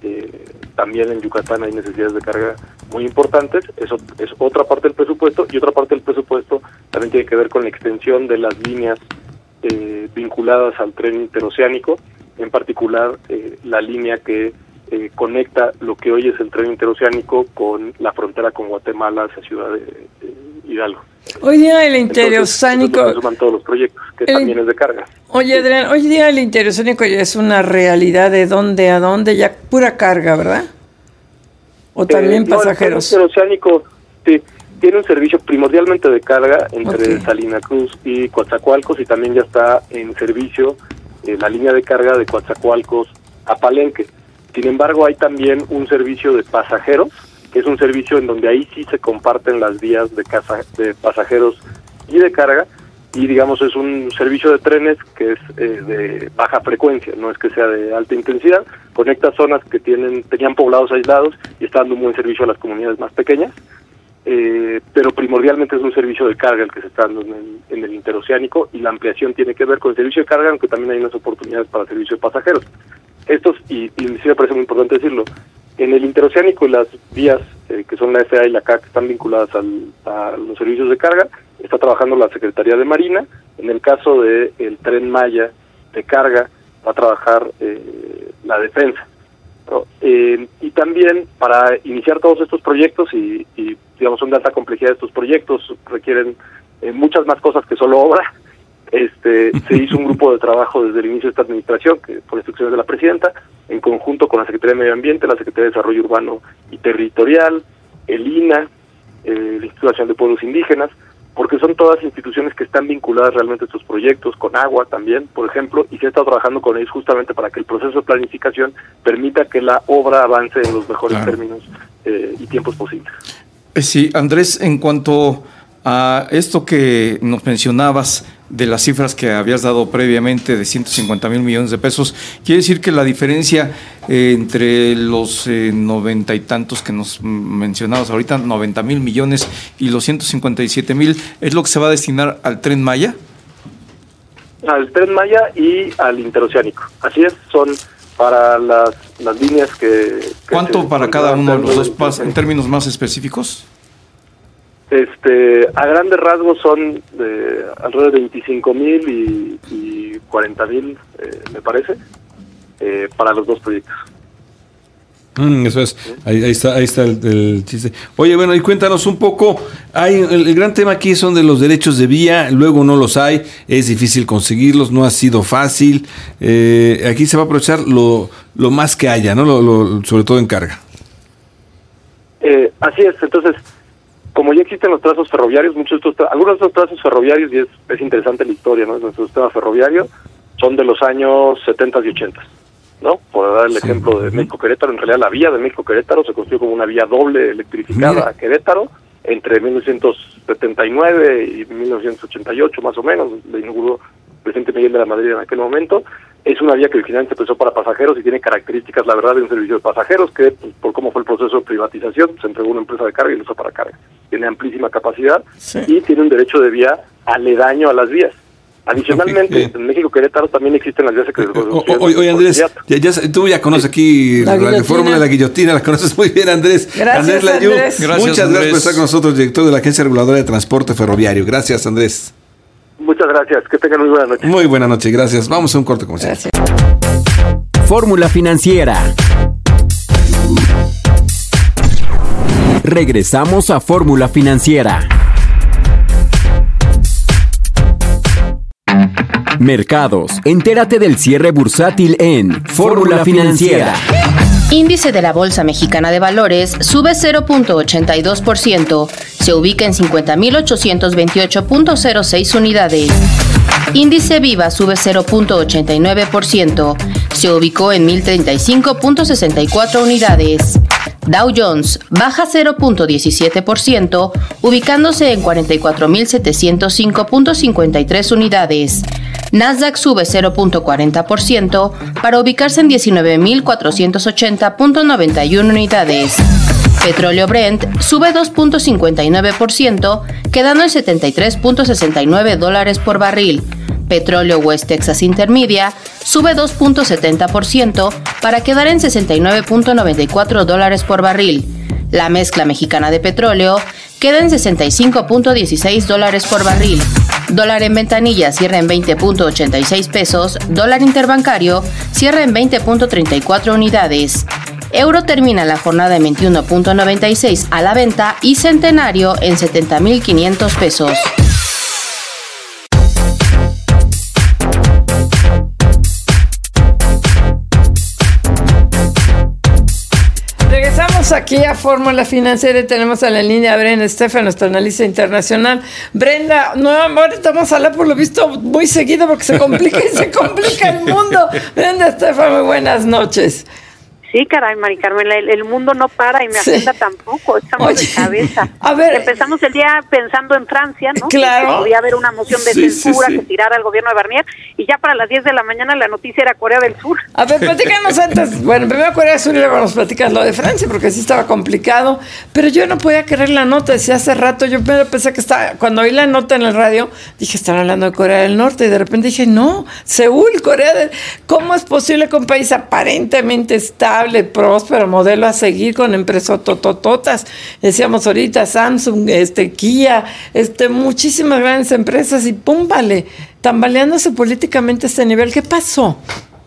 También en Yucatán hay necesidades de carga muy importantes. Eso es otra parte del presupuesto, y otra parte del presupuesto también tiene que ver con la extensión de las líneas vinculadas al tren interoceánico, en particular la línea que conecta lo que hoy es el tren interoceánico con la frontera con Guatemala hacia Ciudad de Hidalgo. Hoy día el interoceánico... Entonces, suman todos los proyectos, que también es de carga. Oye, Adrián, hoy día el interoceánico ya es una realidad de dónde a dónde, ya pura carga, ¿verdad? ¿O también pasajeros? El interoceánico sí, tiene un servicio primordialmente de carga entre Salina Cruz y Coatzacoalcos, y también ya está en servicio la línea de carga de Coatzacoalcos a Palenque. Sin embargo, hay también un servicio de pasajeros, que es un servicio en donde ahí sí se comparten las vías de pasajeros y de carga, y digamos es un servicio de trenes que es de baja frecuencia, no es que sea de alta intensidad, conecta zonas que tenían poblados aislados y está dando un buen servicio a las comunidades más pequeñas, pero primordialmente es un servicio de carga el que se está dando en el interoceánico, y la ampliación tiene que ver con el servicio de carga, aunque también hay unas oportunidades para el servicio de pasajeros. Estos, y sí me parece muy importante decirlo, en el interoceánico las vías que son la FA y la CA, que están vinculadas a los servicios de carga, está trabajando la Secretaría de Marina. En el caso del Tren Maya de carga, va a trabajar la Defensa, ¿no? Y también para iniciar todos estos proyectos, y digamos son de alta complejidad estos proyectos, requieren muchas más cosas que solo obra. Se hizo un grupo de trabajo desde el inicio de esta administración, que por instrucciones de la presidenta, en conjunto con la Secretaría de Medio Ambiente, la Secretaría de Desarrollo Urbano y Territorial, el INA, el Instituto Nacional de Pueblos Indígenas, porque son todas instituciones que están vinculadas realmente a estos proyectos, con agua también, por ejemplo, y se ha estado trabajando con ellos justamente para que el proceso de planificación permita que la obra avance en los mejores términos y tiempos posibles. Sí, Andrés, en cuanto a esto que nos mencionabas de las cifras que habías dado previamente de 150,000 millones de pesos, quiere decir que la diferencia entre los 90 y tantos que nos mencionabas ahorita, 90,000 millones y los 157,000, ¿es lo que se va a destinar al Tren Maya? Al Tren Maya y al interoceánico. Así es, son para las líneas que ¿Cuánto para cada uno de los dos, en términos más específicos? A grandes rasgos son alrededor de 25,000 y 40,000, me parece, para los dos proyectos. Eso es, ahí está el chiste. Oye, bueno, y cuéntanos un poco, el gran tema aquí son de los derechos de vía, luego no los hay, es difícil conseguirlos, no ha sido fácil, aquí se va a aprovechar lo más que haya, ¿no? Sobre todo en carga. Así es, entonces, como ya existen los trazos ferroviarios, algunos de estos trazos ferroviarios, y es interesante la historia, ¿no? Nuestro sistema ferroviario son de los años 70 y 80, ¿no? Por dar el ejemplo de México-Querétaro, en realidad la vía de México-Querétaro se construyó como una vía doble electrificada a Querétaro entre 1979 y 1988, más o menos, la inauguró el presidente Miguel de la Madrid en aquel momento. Es una vía que originalmente se pensó para pasajeros y tiene características, la verdad, de un servicio de pasajeros que, pues, por cómo fue el proceso de privatización, se entregó a una empresa de carga y lo usa para carga. Tiene amplísima capacidad y tiene un derecho de vía aledaño a las vías. Adicionalmente, en México-Querétaro también existen las vías que se Oye, Andrés, tú ya conoces aquí la fórmula de la guillotina, la conoces muy bien, Andrés. Gracias, Layú. Andrés. Muchas gracias por estar con nosotros, director de la Agencia Reguladora de Transporte Ferroviario. Gracias, Andrés. Muchas gracias, que tengan muy buena noche. Muy buena noche, gracias. Vamos a un corte comercial. Fórmula Financiera. Regresamos a Fórmula Financiera. Mercados. Entérate del cierre bursátil en Fórmula Financiera. Índice de la Bolsa Mexicana de Valores sube 0.82%, se ubica en 50.828.06 unidades. Índice Viva sube 0.89%, se ubicó en 1.035.64 unidades. Dow Jones baja 0.17%, ubicándose en 44.705.53 unidades. Nasdaq sube 0.40% para ubicarse en 19.480.91 unidades. Petróleo Brent sube 2.59%, quedando en $73.69 por barril. Petróleo West Texas Intermedia sube 2.70% para quedar en $69.94 por barril. La mezcla mexicana de petróleo queda en $65.16 por barril. Dólar en ventanilla cierra en 20.86 pesos, dólar interbancario cierra en 20.34 unidades. Euro termina la jornada en 21.96 a la venta y centenario en 70.500 pesos. Regresamos aquí a Fórmula Financiera y tenemos a la línea a Brenda Estefan, nuestra analista internacional. Brenda, ahorita vamos a hablar por lo visto muy seguido porque se complica y se complica el mundo. Brenda Estefan, muy buenas noches. Sí, caray, Mari Carmen, el mundo no para y mi agenda tampoco, estamos de cabeza. A ver, empezamos el día pensando en Francia, ¿no? Claro. Que podía haber una moción de censura que tirara al gobierno de Barnier, y ya para las 10 de la mañana la noticia era Corea del Sur. A ver, platícanos antes, bueno, primero Corea del Sur y luego nos platicas lo de Francia, porque sí estaba complicado, pero yo no podía creer la nota, decía hace rato, yo pensé que estaba, cuando oí la nota en el radio, dije, están hablando de Corea del Norte, y de repente dije, no, Seúl, ¿cómo es posible que un país aparentemente estable, próspero, modelo a seguir con empresas totototas? Decíamos ahorita Samsung, Kia, muchísimas grandes empresas y pum, vale, tambaleándose políticamente a este nivel. ¿Qué pasó?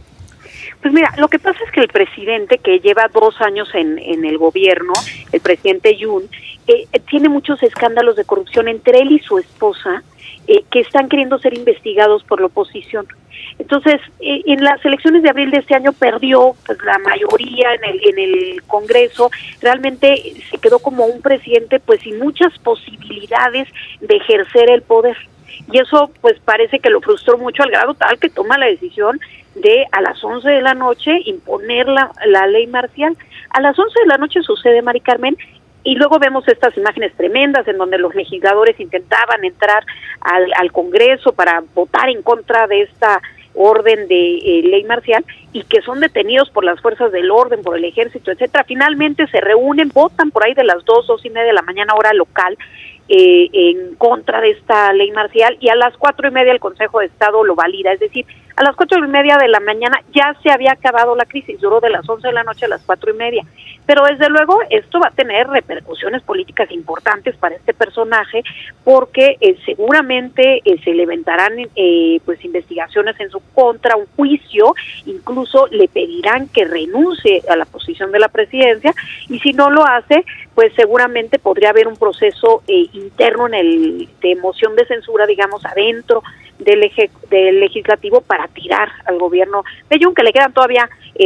Pues mira, lo que pasa es que el presidente, que lleva 2 años en el gobierno, el presidente Yoon, tiene muchos escándalos de corrupción entre él y su esposa, que están queriendo ser investigados por la oposición. Entonces, en las elecciones de abril de este año perdió pues, la mayoría en el Congreso. Realmente se quedó como un presidente pues sin muchas posibilidades de ejercer el poder. Y eso pues parece que lo frustró mucho al grado tal que toma la decisión de a las 11 de la noche imponer la ley marcial. A las 11 de la noche sucede, Mari Carmen, y luego vemos estas imágenes tremendas en donde los legisladores intentaban entrar al Congreso para votar en contra de esta orden de ley marcial y que son detenidos por las fuerzas del orden, por el ejército, etcétera. Finalmente se reúnen, votan por ahí de las 2:30 de la mañana hora local en contra de esta ley marcial, y a las 4:30 el Consejo de Estado lo valida. Es decir, a las 4:30 de la mañana ya se había acabado la crisis, duró de las 11 de la noche a las 4:30. Pero desde luego esto va a tener repercusiones políticas importantes para este personaje, porque seguramente se levantarán pues investigaciones en su contra, un juicio, incluso le pedirán que renuncie a la posición de la presidencia, y si no lo hace, pues seguramente podría haber un proceso interno de moción de censura, digamos, adentro del legislativo para tirar al gobierno de Yoon, que le quedan todavía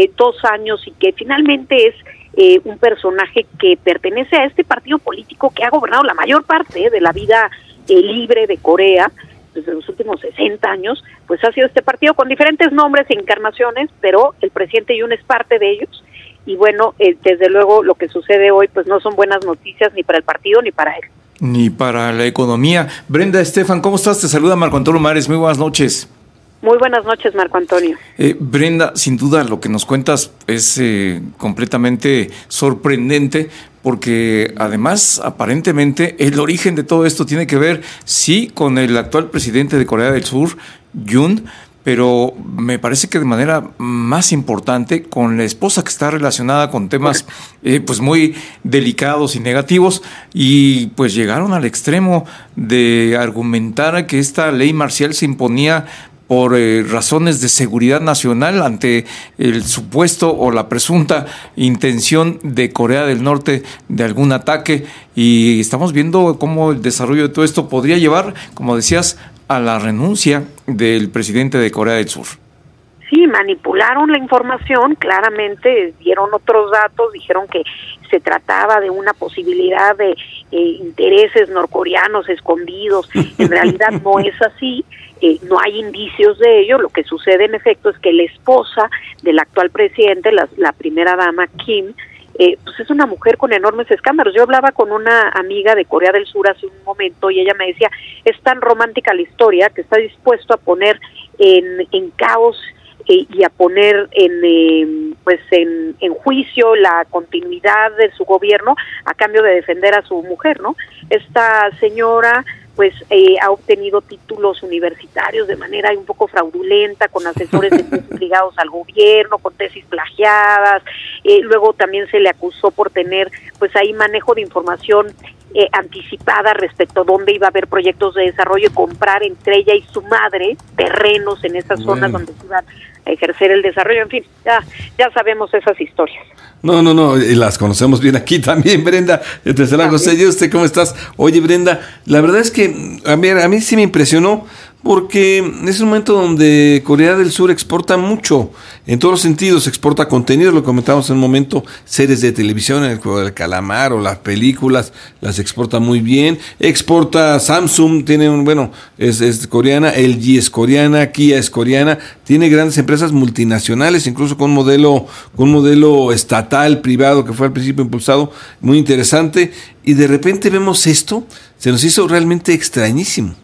2 años y que finalmente es un personaje que pertenece a este partido político que ha gobernado la mayor parte de la vida libre de Corea desde los últimos 60 años, pues ha sido este partido con diferentes nombres e encarnaciones, pero el presidente Yoon es parte de ellos. Y bueno, desde luego lo que sucede hoy pues no son buenas noticias ni para el partido ni para él. Ni para la economía. Brenda Estefan, ¿cómo estás? Te saluda Marco Antonio Mares, muy buenas noches. Muy buenas noches, Marco Antonio. Brenda, sin duda lo que nos cuentas es completamente sorprendente, porque además aparentemente el origen de todo esto tiene que ver, sí, con el actual presidente de Corea del Sur, Yoon, pero me parece que de manera más importante con la esposa, que está relacionada con temas pues muy delicados y negativos, y pues llegaron al extremo de argumentar que esta ley marcial se imponía por razones de seguridad nacional ante el supuesto o la presunta intención de Corea del Norte de algún ataque, y estamos viendo cómo el desarrollo de todo esto podría llevar, como decías, a la renuncia del presidente de Corea del Sur. Sí, manipularon la información, claramente dieron otros datos, dijeron que se trataba de una posibilidad de intereses norcoreanos escondidos. En realidad no es así, no hay indicios de ello. Lo que sucede en efecto es que la esposa del actual presidente, la primera dama Kim, pues es una mujer con enormes escándalos. Yo hablaba con una amiga de Corea del Sur hace un momento y ella me decía, es tan romántica la historia que está dispuesto a poner en caos y a poner en juicio la continuidad de su gobierno a cambio de defender a su mujer, ¿no? Esta señora pues ha obtenido títulos universitarios de manera un poco fraudulenta, con asesores ligados al gobierno, con tesis plagiadas. Luego también se le acusó por tener pues ahí manejo de información anticipada respecto a dónde iba a haber proyectos de desarrollo y comprar entre ella y su madre terrenos en esas zonas donde se iban a ejercer el desarrollo. En fin, ya sabemos esas historias. No, y las conocemos bien aquí también, Brenda. José Yuste, ¿cómo estás? Oye, Brenda, la verdad es que a mí sí me impresionó porque es un momento donde Corea del Sur exporta mucho, en todos los sentidos, exporta contenidos, lo comentamos en un momento, series de televisión, el juego del calamar o las películas, las exporta muy bien, exporta Samsung, tiene es coreana, LG es coreana, Kia es coreana, tiene grandes empresas multinacionales, incluso con un modelo estatal, privado, que fue al principio impulsado, muy interesante, y de repente vemos esto, se nos hizo realmente extrañísimo.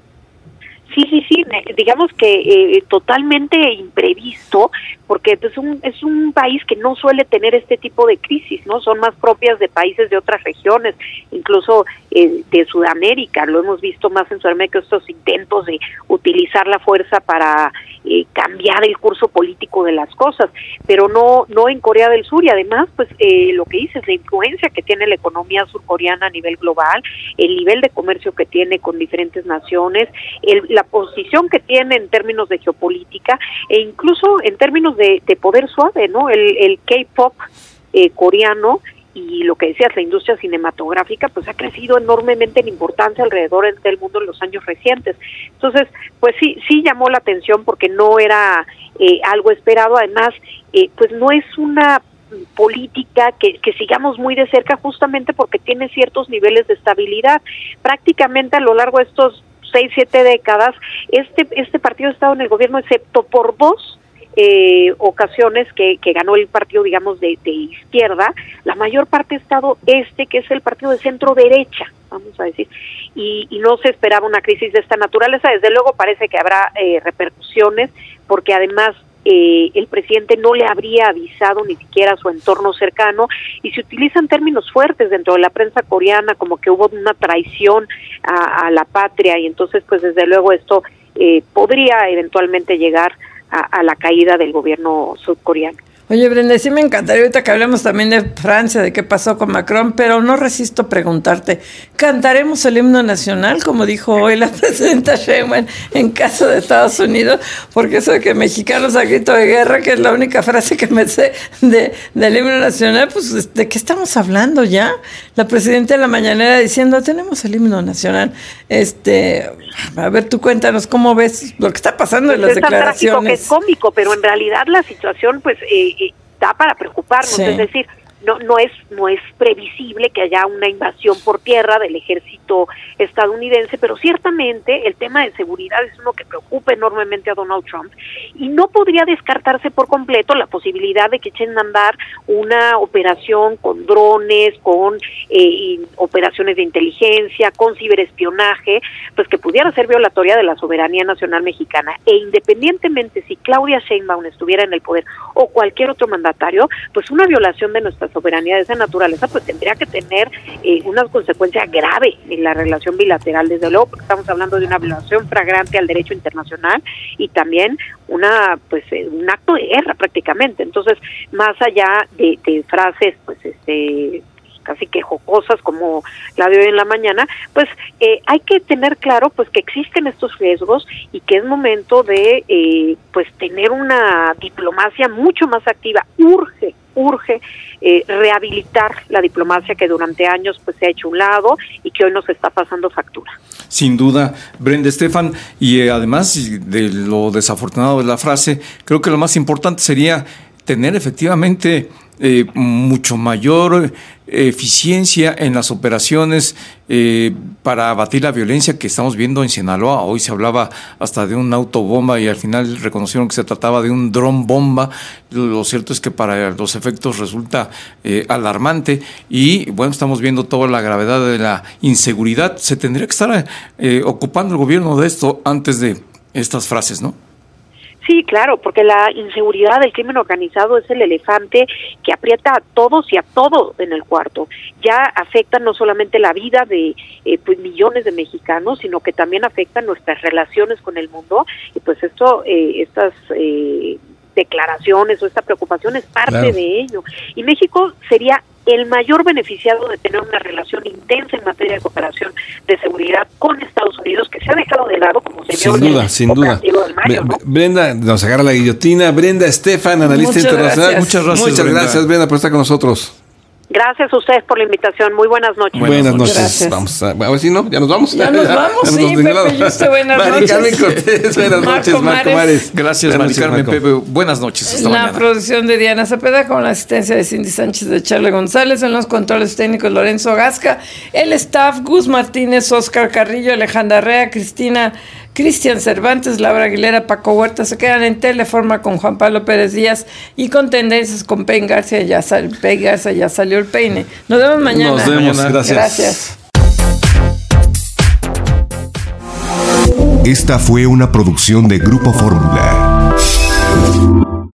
Sí, digamos que totalmente imprevisto, porque es un país que no suele tener este tipo de crisis, ¿no? Son más propias de países de otras regiones, incluso de Sudamérica. Lo hemos visto más en Sudamérica, estos intentos de utilizar la fuerza para cambiar el curso político de las cosas, pero no en Corea del Sur. Y además, pues lo que dices, la influencia que tiene la economía surcoreana a nivel global, el nivel de comercio que tiene con diferentes naciones, la posición que tiene en términos de geopolítica e incluso en términos de poder suave, ¿no? El K-pop coreano y lo que decías, la industria cinematográfica, pues ha crecido enormemente en importancia alrededor del mundo en los años recientes. Entonces, pues sí llamó la atención porque no era algo esperado. Además, pues no es una política que sigamos muy de cerca, justamente porque tiene ciertos niveles de estabilidad. Prácticamente a lo largo de estos 6-7 décadas, este partido ha estado en el gobierno, excepto por 2 ocasiones que ganó el partido, digamos, de izquierda. La mayor parte ha estado que es el partido de centro derecha, vamos a decir, y no se esperaba una crisis de esta naturaleza. Desde luego parece que habrá repercusiones, porque además el presidente no le habría avisado ni siquiera a su entorno cercano, y se utilizan términos fuertes dentro de la prensa coreana, como que hubo una traición a la patria, y entonces pues desde luego esto podría eventualmente llegar a la caída del gobierno surcoreano. Oye, Brenda, sí me encantaría ahorita que hablemos también de Francia, de qué pasó con Macron, pero no resisto preguntarte, ¿cantaremos el himno nacional, como dijo hoy la presidenta Sheinbaum en caso de Estados Unidos? Porque eso de que mexicanos a grito de guerra, que es la única frase que me sé del himno nacional, pues ¿de qué estamos hablando ya? La presidenta de la mañanera diciendo, tenemos el himno nacional. A ver, tú cuéntanos cómo ves lo que está pasando en las declaraciones. Es tan trágico que es cómico, pero en realidad la situación, pues, da para preocuparnos. Sí. Es decir, no es previsible que haya una invasión por tierra del ejército estadounidense, pero ciertamente el tema de seguridad es uno que preocupa enormemente a Donald Trump, y no podría descartarse por completo la posibilidad de que echen a andar una operación con drones, con operaciones de inteligencia, con ciberespionaje, pues que pudiera ser violatoria de la soberanía nacional mexicana. E independientemente si Claudia Sheinbaum estuviera en el poder o cualquier otro mandatario, pues una violación de nuestra soberanía de esa naturaleza pues tendría que tener una consecuencia grave en la relación bilateral, desde luego, porque estamos hablando de una violación flagrante al derecho internacional y también un acto de guerra prácticamente. Entonces, más allá de frases pues casi que jocosas como la de hoy en la mañana, pues hay que tener claro pues que existen estos riesgos y que es momento de pues tener una diplomacia mucho más activa. Urge rehabilitar la diplomacia que durante años pues se ha hecho a un lado y que hoy nos está pasando factura. Sin duda, Brenda, Estefan, y además de lo desafortunado de la frase, creo que lo más importante sería tener efectivamente mucho mayor eficiencia en las operaciones para abatir la violencia que estamos viendo en Sinaloa. Hoy se hablaba hasta de un autobomba y al final reconocieron que se trataba de un dron bomba. Lo cierto es que para los efectos resulta alarmante y bueno, estamos viendo toda la gravedad de la inseguridad. Se tendría que estar ocupando el gobierno de esto antes de estas frases, ¿no? Sí, claro, porque la inseguridad del crimen organizado es el elefante que aprieta a todos y a todo en el cuarto. Ya afecta no solamente la vida de pues millones de mexicanos, sino que también afecta nuestras relaciones con el mundo. Y pues estas declaraciones o esta preocupación es parte de ello. Y México sería el mayor beneficiado de tener una relación intensa en materia de cooperación de seguridad con Estados Unidos, que se ha dejado de lado, como se vio sin duda. Mayo, ¿no? Brenda, nos agarra la guillotina. Brenda Estefan, analista internacional. Muchas gracias, Brenda, por estar con nosotros. Gracias a ustedes por la invitación. Muy buenas noches. Buenas noches. Gracias. Vamos a ver si no, ya nos vamos. Ya nos vamos, sí, Pepe Yuste, buenas noches. Mari Carmen Cortés, buenas noches, Marco Mares. Gracias, Mari Carmen, Pepe. Buenas noches. Hasta mañana. La producción de Diana Cepeda con la asistencia de Cindy Sánchez, de Charlie González, en los controles técnicos Lorenzo Gasca, el staff Gus Martínez, Oscar Carrillo, Alejandra Rea, Cristian Cervantes, Laura Aguilera, Paco Huerta. Se quedan en Teleforma con Juan Pablo Pérez Díaz y con Tendencias con Pei Garza. Ya salió el peine. Nos vemos mañana. Nos vemos, Gracias. Esta fue una producción de Grupo Fórmula.